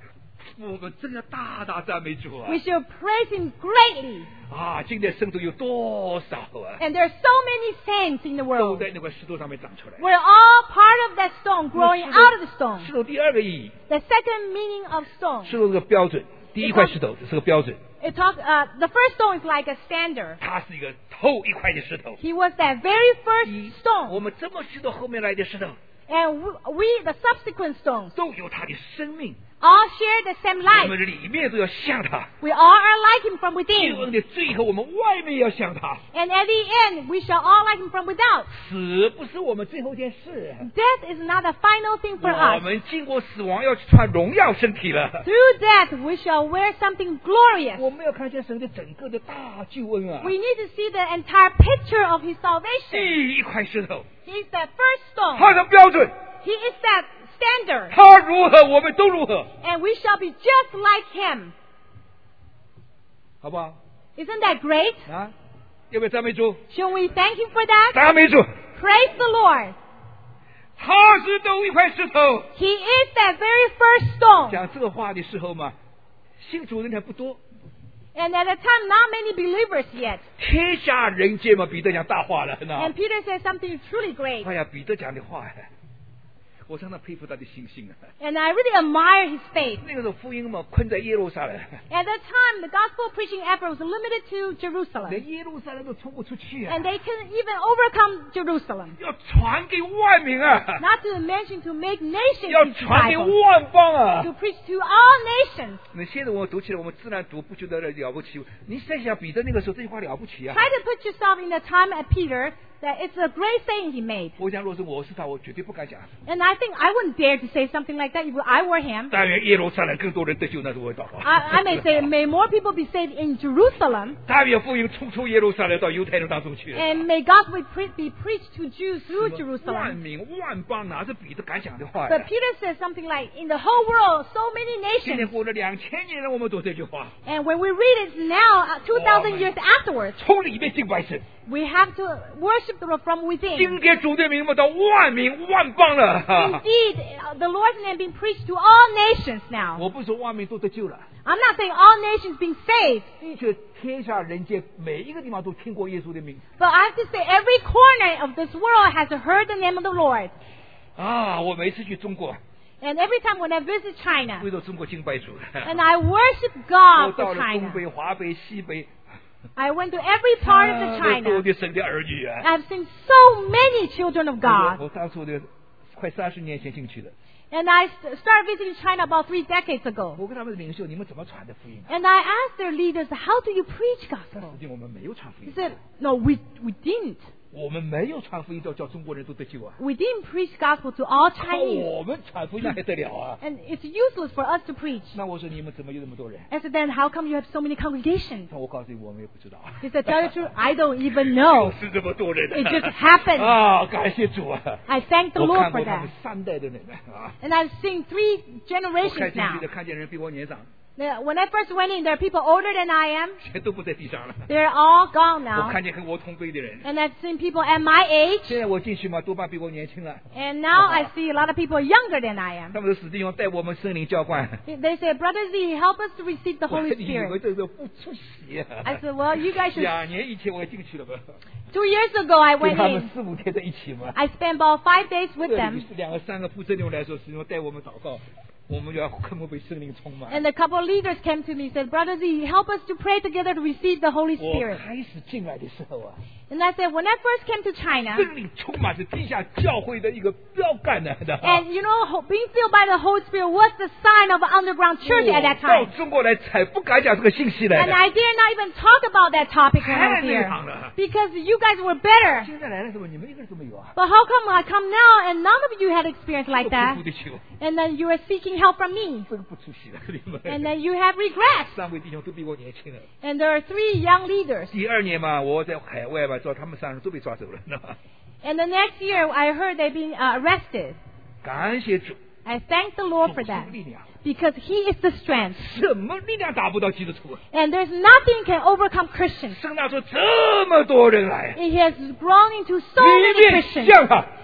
我们真要大大赞美主啊！ We should praise Him greatly. 啊，今天圣徒有多少啊？ And there are so many saints in the 都 world. 在那块石头上面长出来。 We're all part of that stone, growing out of the 石 stone. 头第二个意义， The second meaning of stone. 石头是个标准，第一块石头是个标准， It talks. Uh, the first stone is like a standard. 它是一个头一块的石头。 He was that very first 我 stone, 们这么许多后面来的石头， and we, we, the subsequent stones, 都有它的生命， all share the same 我 life. 们里面都要像它。 We all are like Him from 救 within, 恩的最后，我们外面要像它。 and at the end, we shall all like Him from without. 死不是我们最后一件事， Death is not the final thing for 我 us. 们经过死亡要去穿荣耀身体了。 Through death, we shall wear something glorious. 我们要看见神的整个的大救恩啊！ We need to see the entire picture of His salvation. 第一块石头， He's that first stone. 它的标准， He is that standard. 它如何，我们都如何， And we shall be just like Him. 好不好？ Isn't that great? 啊，要不要赞美主？ Shall we thank Him for that? 赞美主， Praise the Lord. 他是头一块石头。 He is that very first stone. 讲这个话的时候嘛，信主人还不多， And at the time, not many believers yet. 天下人间嘛，彼得讲大话了呢。 And Peter said something truly great. 哎呀，彼得讲的话，我常常佩服他的信心啊。 And I really admire his faith. 那个时候福音嘛，困在耶路撒冷， At that time, the gospel preaching effort was limited to Jerusalem. 连耶路撒冷都冲不出去啊 And，they couldn't even overcome Jerusalem. 要传给万民啊， Not to mention to make nations 要 into 传给 disciples. 万邦啊 To。preach to all nations. 那现在我们读起来，我们自然读不觉得了不起。你想想彼得那个时候这句话了不起啊！ Try to put yourself in the time at Peter, that it's a great saying he made. 我想，若是我是他，我绝对不敢讲。 And I think I wouldn't dare to say something like that if I were him. 但愿耶路撒冷更多人得救，那是我的祷告。 I, I may say, may more people be saved in Jerusalem, 但愿福音冲出耶路撒冷到犹太人当中去。 and may gospel be, pre- be preached to Jews through 万 Jerusalem. 民万邦哪是彼得敢讲的话 But 呀？ Peter says something like, in the whole world, so many 今天 nations. 过了两千年了，我们读这句话， And when we read it now, uh, two thousand years afterwards, 从里面敬拜神。 we have to worship the Lord from 今 within. 天主的名嘛，到万民万邦了。 Indeed, uh, the Lord's name being preached to all nations now. 我不是说万民都得救了， I'm not saying all nations being saved, 的确天下人间每一个地方都听过耶稣的名 but I have to say every corner of this world has heard the name of the Lord. 啊！我每次去中国， And every time when I visit China, 为了中国敬拜主， and I worship 我 God 到 for 了东 China, 北、华北、西北， I went to every part of 啊 the 我多 China. 的神的儿女啊！ I've seen so many children of 我 God. 我当初的快三十年前进去的， And I st- started visiting China about three decades ago. 我跟他们的领袖，你们怎么传的福音？ And I asked their leaders, how do you preach 但 gospel? 实际我们没有传福 He 音， said, no, we, we didn't. 我们没有传福音，叫叫中国人都得救啊！ We didn't preach gospel to all 靠 Chinese. 我们传福音那还得了啊？ And it's useless for us to preach. 那我说你们怎么有那么多人？ I said, then how come you have so many congregations? 那我告诉你，我们也不知道。 He said, tell you the truth, I don't even know. 是这么多人 It just happened. 啊！感谢主啊！ I thank the 我 Lord 看 for 过他 that. 们三代的人啊， And I've seen three 我 generations 开进去 now. 的看见人比我年长， Now, When I first went in, there are people older than I am. 全都不在地上了。 They're all gone 我 now. 看见跟我同辈的人， And I've seen people at my age. 现在我进去嘛，多半比我年轻了。 And now I see a lot of people younger than I am. 他们的死弟兄带我们圣灵浇灌， They say, Brother Z, help us to receive the 我 Holy 以为 Spirit. 这个不出席啊。 I said, well, you guys should. 两年以前我也进去了吧， Two years ago, I 跟 went 他们 in. 四五天在一起嘛。 I spent about five days 这 with 里 them. 是两个三个副圣灵来说，师兄带我们祷告，我们要恨不被圣灵充满。 And a couple of leaders came to me and said, Brother Z, help us to pray together to receive the Holy 我 Spirit. 开始进来的时候啊， And I said, when I first came to China, 圣灵充满是地下教会的一个标杆的。 and you know, ho- being filled by the Holy Spirit was the sign of an underground church at that 到 time. 中国来才不敢讲这个信息来 And I dare not even talk about that topic when I 太 was 内 here. 行了。 Because you guys were better. 现在来了什么？你们一个人都没有啊？ But how come I come now and none of you had experience 都 like 苦 that? 苦的求， And then you are seeking help from me. 这个不出息了，你们。 And then you have regrets. 三位弟兄都比我年轻了。 And there are three young leaders. 第二年嘛，我在海外嘛，知道他们三人都被抓走了，知道吧？ And the next year, I heard they've been uh, arrested. 感谢主， I thank the Lord for 主 that. 是力量， Because He is the strength. 什么力量打不到基督徒啊？ And there's nothing can overcome Christians. 圣诞说这么多人来， It has grown into so 里 many 面 Christians. 像他，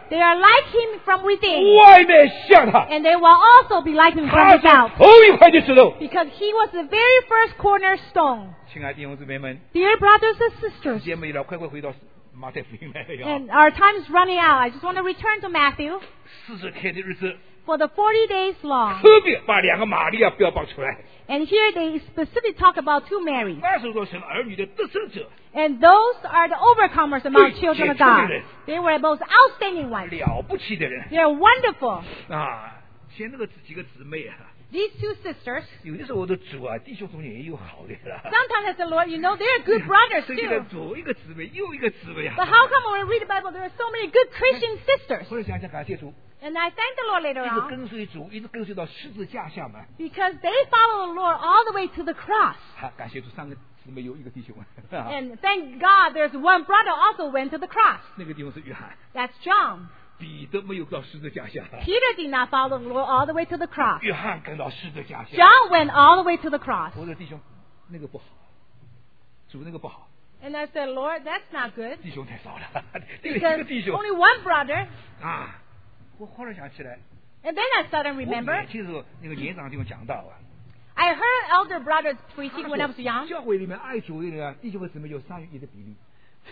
They are like him from within. 外面像他， And they will also be like him 他 from 是 without. 头一块的石头。 Because he was the very first cornerstone. 亲爱的弟兄姊妹们， Dear brothers and 时 sisters, 间没了，快快回到马太福音来了。 and our time is running out. I just want to return to Matthew 四十天的日子， for the forty days long. 特别把两个玛利亚标榜出来。 And here they specifically talk about two Marys. 那时候神儿女的得胜者， And those are the overcomers among Good. children of Yes, God. children. They were the most outstanding ones. 了不起的人 They are wonderful. 啊！先那个几个姊妹啊， These two sisters, 有的时候我的主啊，弟兄中间也有好的啦。 sometimes as the Lord, you know, they're good brothers 圣经的 too. 左一个姊妹，右一个姊妹啊。 But how come when we read the Bible, there are so many good Christian sisters? 后来想想感谢主， And I thank the Lord later 一直 on 跟随主，一直跟随到十字架下嘛。 because they follow the Lord all the way to the cross. 好，感谢主，三个姊妹有一个弟兄啊。 And thank God there's one brother also went to the cross. 那个地方是约翰， That's John. 彼得没有到十字架下， Peter did not follow the Lord all the way to the cross. 约翰跟到十字架下。 John went all the way to the cross. 我说弟兄，那个不好，主那个不好， And I said, Lord, that's not good. 弟兄太少了，那个一 Because 个弟兄 only one brother. 啊。我忽然想起来， And then I suddenly 我 remember, 年轻的时候，那个年长的弟兄讲到啊， I heard elder brothers preaching 他 when I was 说 young. 教会里面爱主的人啊，弟兄和姊妹有三与一的比例。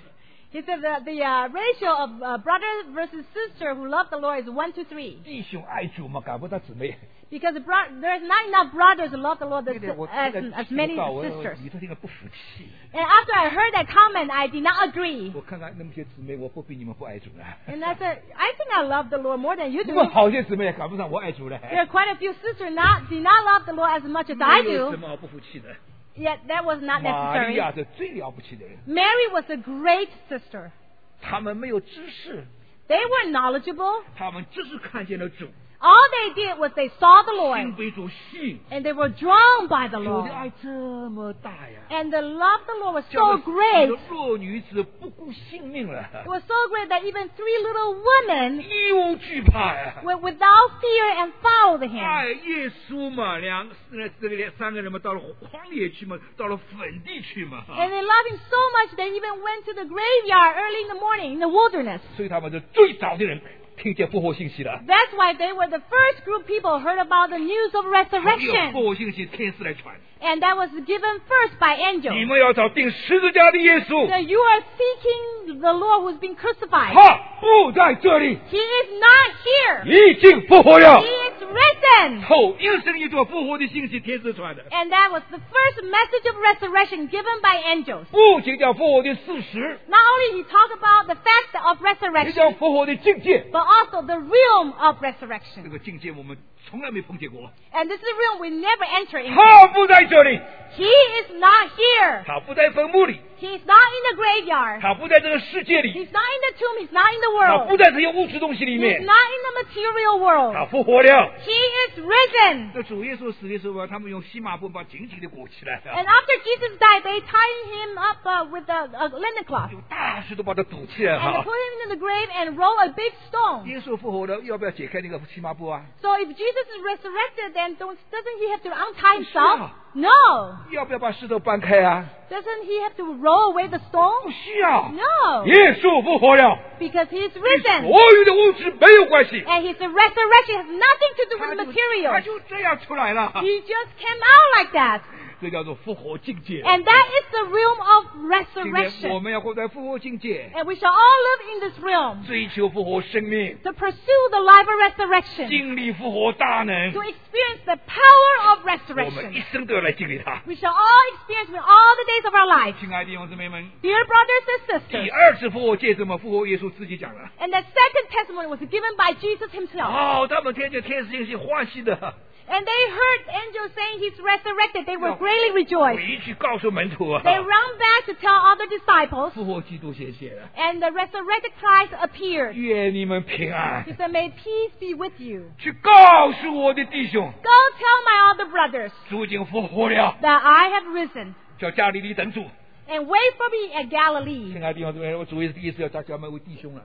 He said that the uh, ratio of uh, brother versus sister who love the Lord is one to three. 弟兄爱主嘛，赶不到姊妹。 Because the bro- there's not enough brothers who love the Lord 那 as, 个我 as, 那个 as many 到我 sisters. 里头听了不服气。 And after I heard that comment, I did not agree. 我看看那么些姊妹，我不比你们不爱主了。 And I said, I think I love the Lord more than you 不 do. 过好些姊妹也赶不上我爱主了。 There are quite a few sisters not did not love the Lord as much as I 没有什 do. 么好不服气的。 Yet that was not 玛利 necessary. 亚是最了不起的人， Mary was a great sister. 他们没有知识， They were knowledgeable. 他们只是看见了主， All they did was they saw the 心 Lord 被主吸引。 and they were drawn by the 主 Lord. 的爱这么大呀！ And the love of the Lord was 叫 so 这 great. 个弱女子不顾性命了， It was so great that even three little women 一无惧怕呀！ went without fear and followed him. 爱耶稣嘛，两呃这个两三个人嘛，到了荒野去嘛，到了坟地去嘛， And they loved him so much they even went to the graveyard early in the morning in the wilderness. 所以他们是最早的人听见复活信息了。 That's why they were the first group of people who heard about the news of 有 resurrection. 复活信息，天使来传。 And that was given first by 你 angels. 们要找钉十字架的耶稣， That you are seeking the Lord who's been crucified. 他不在这里， He is not here. 已经复活了 He。is risen. 头一声一座复活的信息，天使传的， And that was the first message of resurrection given by angels. 不仅讲复活的事实， Not only he talked about the fact of 也 resurrection, 讲复活的境界。 but also the realm of 这 resurrection. 个境界我们从来没碰见过。 And this is a realm we never enter into. 他不在这里， He is not here. 他不在坟墓里， He is not in the graveyard. 他不在这个世界里， He's not in the tomb. He's not in the 他 world. 不在这些物质东西里 He's 面， not in the material world. 他复活了。 He is risen. 这主耶稣死的时候啊，他们用细麻布把紧紧的裹起来 And 啊， after Jesus died, they tied him up uh, with a, a linen cloth. 用大石头把他堵起来 And they 哈。 put him in the grave and roll a big stone. 耶稣复活了，要不要解开那个细麻布啊？ So if Jesus is resurrected, then don't, doesn't he have to untie Sure. himself? No. 要不要把石头搬开啊？ Doesn't he have to roll away the 不 stone? 需要。 No. 耶稣复活了， Because he is 跟 risen. 所有的物质没有关系。 And his resurrection has nothing to do 他 with 就他 material. 就这样出来了， He just came out like that. 这叫做复活境界。 And that is the realm of 今天我 resurrection. 们要活在复活境界， And we shall all live in this realm 追求复活生命， to pursue the life of resurrection, 经历复活大能， to experience the power of 我们 resurrection. 一生都要来经历它。 We shall all experience with all the days of our life. 亲爱的弟兄姊妹们， Dear brothers and 第 sisters, 二次复活借什么？复活耶稣自己讲了。 and that second testimony was given by Jesus himself. 哦，他们听见天使信息欢喜的， And they heard angels saying he's resurrected. They were greatly rejoiced. 回去告诉门徒啊， They ran back to tell other disciples, 复活基督显现了， and the resurrected Christ appeared. 愿你们平安 He。said, may peace be with you. 去告诉我的弟兄， Go tell my other brothers 主已经复活了， that I have risen, 叫加利利等主。 and wait for me at Galilee. 亲爱的弟兄姊妹，我主也是第一次要叫他们为弟兄了。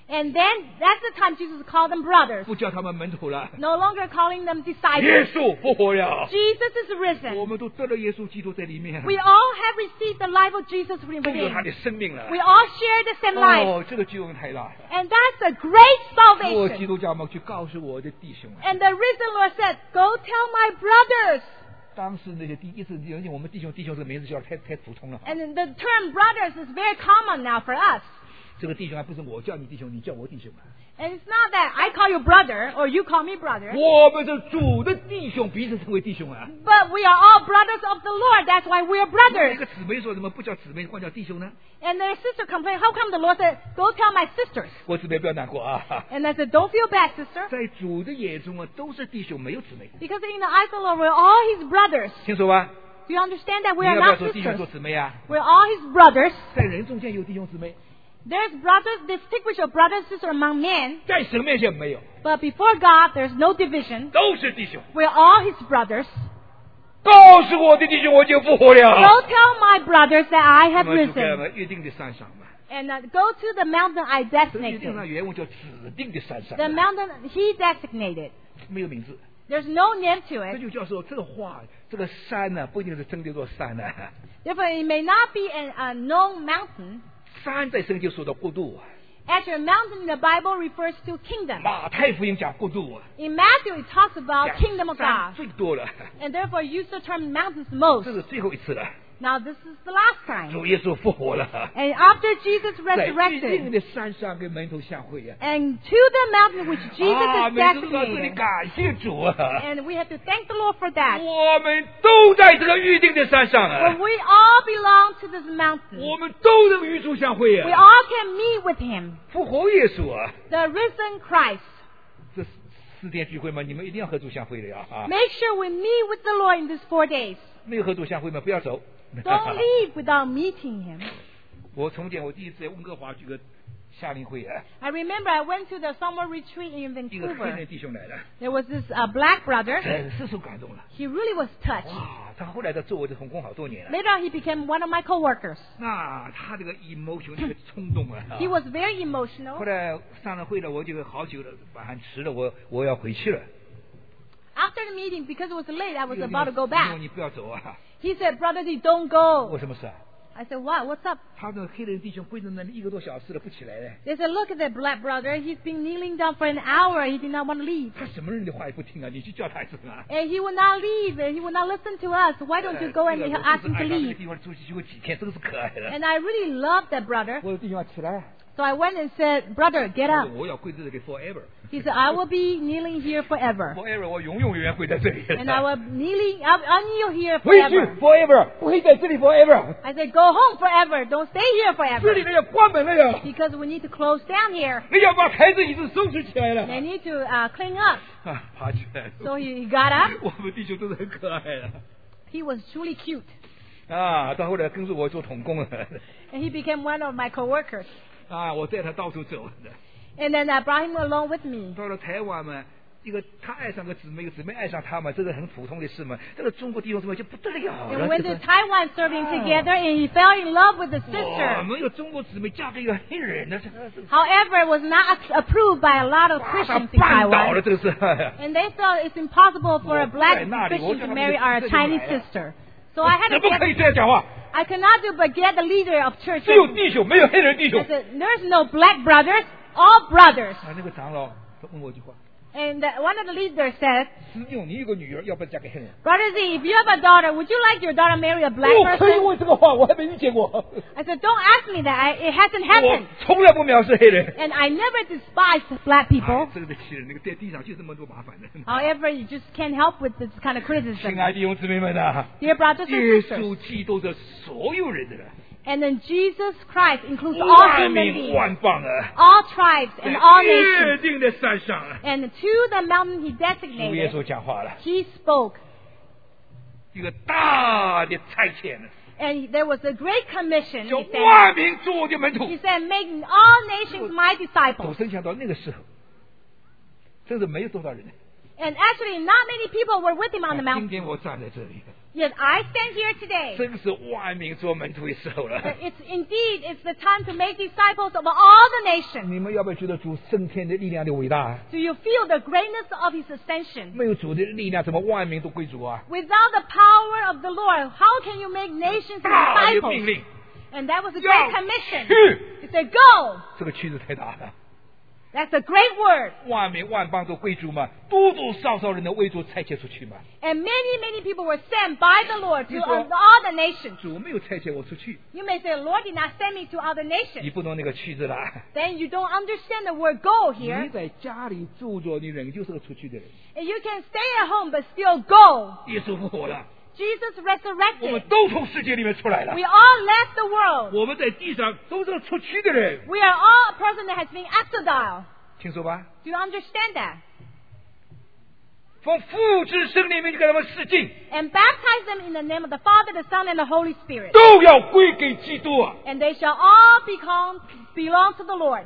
And then that's the time Jesus called them brothers. 不叫他们门徒了。 No longer calling them 耶 disciples. 稣复活了， Jesus is 我 risen. 们都得了耶稣基督在里面， We all have received the life of Jesus 都有 within. 他的生命了。 We all share the same life. 哦，这个救恩太大了。 And that's a great 我基 salvation. 督教们去告诉我的弟兄啊， And the risen Lord said, Go tell my brothers. 当时那些第一次，因为我们弟兄弟兄这个名字叫太太普通了。 And the term brothers is very common now for us. 这个弟兄还不是我叫你弟兄，你叫我弟兄啊。 And it's not that I call you brother or you call me brother. 我们是主的弟兄，彼此称为弟兄啊。 But we are all brothers of the Lord. That's why we are 那 brothers. 个姊妹说什么不叫姊妹，换叫弟兄呢？ And their sister complained, How come the Lord said, Go tell my sisters? 我姊妹不要难过啊。 And I said, Don't feel bad, sister. 在主的眼中啊，都是弟兄，没有姊妹。 Because in the eyes of the Lord, we're all his brothers. 听说吧？ Do you understand that 你 we 要 are 不要 not 说弟兄 sisters? 做姊妹啊？ We're all his brothers. 在人中间有弟兄姊妹， There's brothers, distinguish your brothers and sisters among men. 在神面前没有， But before God, there's no division. 都是弟兄。 We're all his brothers. 告诉我的弟兄，我已经复活了。 Go tell my brothers that I 我 have 们就在 risen. 我们约定的山上嘛。 And uh, go to the mountain I 这约定 designated. 上原文叫指定的山上， The mountain he designated. 没有名字。 There's no name to 这 it. 就叫说这个话，这个山呢、不一定是真的一座山呢、 Therefore, it may not be an unknown mountain. 山在圣经说到国度， Actually, mountain in the Bible refers to kingdom. 马太福音讲国度， In Matthew, it talks about 讲 kingdom of 山 God. 最多了， And therefore, use the term mountains most. 这是最后一次了。 Now, this is the last time. 主耶稣复活了， And after Jesus 在约定 resurrected, 的山上跟门徒相会啊！ and to the mountain which Jesus 啊， is 每次都到这里 designated. 感谢主啊！ And we have to thank the Lord for that. 我们都在这个预定的山上 For 啊， we all belong to this mountain. 我们都能与主相会 We 啊！ all can meet with Him, 复活耶稣啊！ the risen Christ. 这四天聚会嘛，你们一定要和主相会的呀啊！ Make sure we meet with the Lord in these four days. 没有和主相会嘛，不要走。 Don't leave without meeting Him. 我从前我第一次在温哥华举个夏令会啊， I remember I went to the summer retreat in 一个黑 Vancouver. 人弟兄来了， There was this uh, black brother. 真是受感动了。 He really was touched. 哇，他后来在做我的同工好多年了。 Later on, he became one of my co-workers. 那他这个 emotion 这个冲动啊， He was very 后 emotional. 来上了会了，我就好久了，晚上迟了，我我要回去了。 After the meeting, because it was late, I was 你 about to go 你 back. 你不要走啊！ He said, Brother D, don't 我 go. 什么事啊？ I said, What? What's up? 他那个黑人弟兄跪在那里一个多小时了，不起来了。 They said, Look at that black brother. He's been kneeling down for an hour. He did not want to leave. 他什么人的话也不听啊，你去叫他一声啊。 And he would not leave. And he would not listen to us. Why don't you go and 这个 ask 我 him 就是 to 爱他这个 leave? 地方出去去过几天，真是可爱的。 And I really loved that brother. 我的弟兄啊，起来！ So I went and said, Brother, get 我 up. 说我要跪在这里 forever。 He said, I will be kneeling here forever. forever，我永永远远跪在这里。 And I will kneeling, I'll, I'll kneel here 回去 forever. forever，不会在这里 forever。 I said, Go home forever. Don't stay here 这 forever. 里面要关门了呀！ Because we need to close down here. 你要把台子椅子收拾起来了。 They need to uh, clean up. 啊，爬起来了。 So he got up. 我们弟兄都是很可爱的。 He was truly cute. 啊，到后来跟着我做童工了。 And he became one of my co-workers. 啊，我带他到处走的。 And then I brought him along with me. 到了台湾嘛，一个他爱上个姊妹，一个姊妹爱上他嘛，这是很普通的事嘛。这个中国弟兄姊妹就不得了 And 了。 went 这 to 个 Taiwan serving Ah. together, and he fell in love with the 我 sister. 们有中国姊妹嫁给一个黑人的，这个这个 However, it was not approved by a lot of 把他 Christians in 绊倒了， Taiwan. 这个是。 And they felt it's impossible for a black 我不在那里， Christian 我叫 to 他们 marry our 自己来 Chinese 了。 sister. So I had 怎 to 么可以 get, 这样讲话？ I cannot do but get the leader of church. 只有弟兄，没有黑人弟 I 兄。 said, There's no black brothers, all brothers. 啊，那个长老他问我一句话： And uh, one of the leaders said, 师兄，你有个女儿，要不要嫁给黑人？ Brother Z, if you have a daughter, would you like your daughter marry a black 不可以 person? 问这个话，我还没遇见过。 I said, Don't ask me that. I, it hasn't 我 happened. 从来不藐视黑人。 And I never despised black people. 哎这个的气人，那个在地上就这么多麻烦的。 However, you just can't help with this kind of 亲 criticism. 爱的弟兄姊妹们呐， Dear brothers 耶 and sisters. 稣基督的所有人的了， And then Jesus Christ includes all 万 human 民 beings, 万邦啊， all tribes, 在 and all 约 nations. 定的山上啊， And to the mountain he 主耶 designated, 稣讲话了， he spoke. 一个大的差遣呢， And there was a great commission. 叫 He said, 万民做我的门徒。 he said, making all nations my 走 disciples. 神想到那个时候，真是没有多少人。 And actually, not many people were with him on the 今 mountain. 天我站在这里， Yet I stand here today. 真是万民做门徒的时候了。 It's indeed, it's the time to make disciples of all the nations. 你们要不要觉得主升天的力量的伟大？ Do you feel the greatness of His ascension? 没有主的力量，怎么万民都归主啊？ Without the power of the Lord, how can you make nations 大的 disciples? 命令， And that was a 要 great commission. 去， He said, go! 这个去字太大了。 That's a great word. 万民万邦都归主嘛，多多少少人的为主差遣出去嘛。 And many, many people were sent by the Lord to 你说- all the nations. 主没有差遣我出去， You may say, the Lord did not send me to other 你 nations. 不懂那个去字啦。 Then you don't understand the word go 你 here. 在家里住着，你人就是个出去的人。 And you can stay at home but still go. 耶稣复活了， Jesus 我们 resurrected. 都从世界里面出来了 We。all left the world. 我们在地上都是出去的人， We are all a person that has been exiled. 听说吧？ Do you understand that? 奉父之圣灵名就给他们施浸， And baptize them in the name of the Father, the Son, and the Holy Spirit. 都要归给基督啊！ And they shall all become belong to the Lord.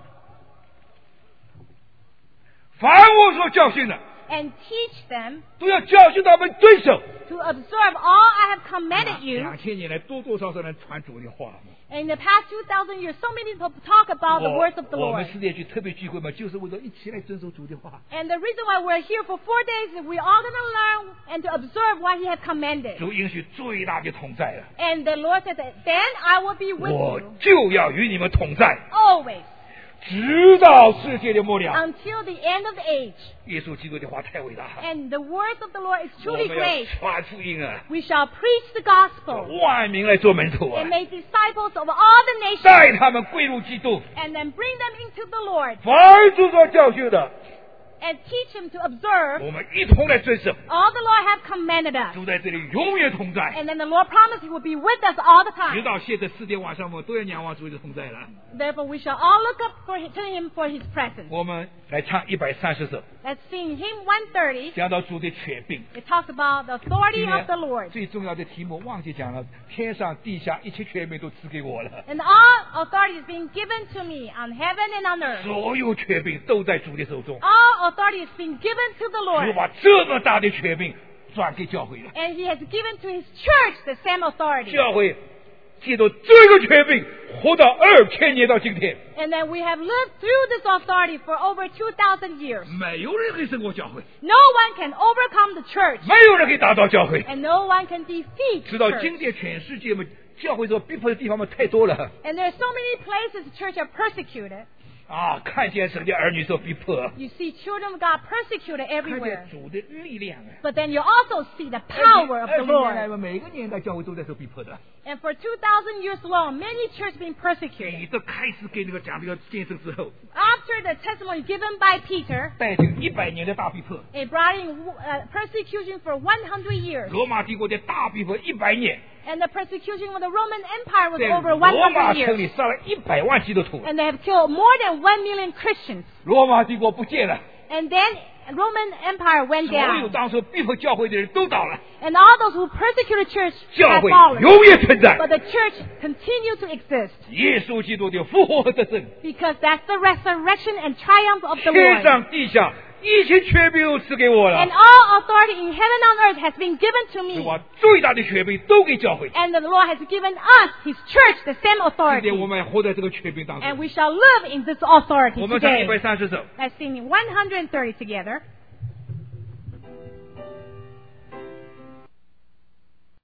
凡我所教训的， And teach them 都要教训他们遵守。 to observe all I have commanded you. 两千年来，多多少少人传主的话。 In the past two thousand years, so many people talk about the 我 words of the 我 Lord. 们世界区特别聚会嘛，就是为了一起来遵守主的话。 And the reason why we're here for four days is we're all going to learn and to observe what He has commanded. 主应许最大的同在了， And the Lord said that then I will be with 我 you 就要与你们同在， always 直到世界的末了。 until the end of the age. 耶稣基督的话太伟大了， And the words of the Lord is 我 truly 们要 great. 传福音啊， We shall preach the gospel 万民来做门徒啊 and，make disciples of all the nations 带他们归入基督。 and then bring them into the Lord 凡主所教训的， and teach them to observe 我们一同来遵守。 all the Lord has commanded us. 主在这里永远同在， And then the Lord promised He will be with us all the 直 time. 到现在四天晚上，我们都要仰望主的同在了。 Therefore, we shall all look up for, to Him for His presence. 我们来唱一百三十首， Let's sing hymn one thirty. 讲到主的权柄。 It talks about the authority 今 of 天 the Lord. 最重要的题目忘记讲了，天上地下一切权柄都赐给我了， And all authority is being given to me on heaven and on earth. 所有权柄都在主的手中。 All authority is being given to the 主 Lord. 把这么大的权柄转给教会了， And He has given to His church the same authority. 教会借着这个权柄活到二千年到今天， And then we have lived through this authority for over two thousand years. 没有人可以胜过教会， No one can overcome the church. 没有人可以打倒教会。 And no one can defeat 直 the 到今 church. 天，全世界嘛，教会所逼迫的地方嘛太多了 And there are so many places the church are persecuted. 啊！看见神的儿女受逼迫， You see children of God persecuted 看 everywhere. 见主的力量啊！ But then you also see the power of 二 the 十年来 Lord. 嘛，每个年代教会都在受逼迫的。 And for two thousand years long, many churches been 彼 persecuted. 得开始给那个讲这个见证之后， After the testimony given by Peter, 带进一百年的大逼迫， it brought in uh, persecution for one hundred years. 罗马帝国的大逼迫一百年， And the persecution of the Roman Empire was 在 over 罗马 one hundred 城 years. 里杀了一百万基督徒， And they have killed more than one million Christians. 罗马帝国不见了， And then Roman Empire went 所有 down. 当初逼迫教会的人都倒了， And all those who persecuted church 教 have 会 fallen. 永远存在。 But the church continued to exist 耶稣基督的复活和得胜， because that's the resurrection and triumph of the 天 Lord. 上地下一切权柄都赐给我了 And，all authority in heaven and on earth has been given to 是 me. 把最大的权柄都给教会。 And the Lord has given us, His church, the same 今 authority. 天我们活在这个权柄当 And 中。 we shall live in this authority 我们唱 today. 一百三十首。 Let's sing one hundred thirty together.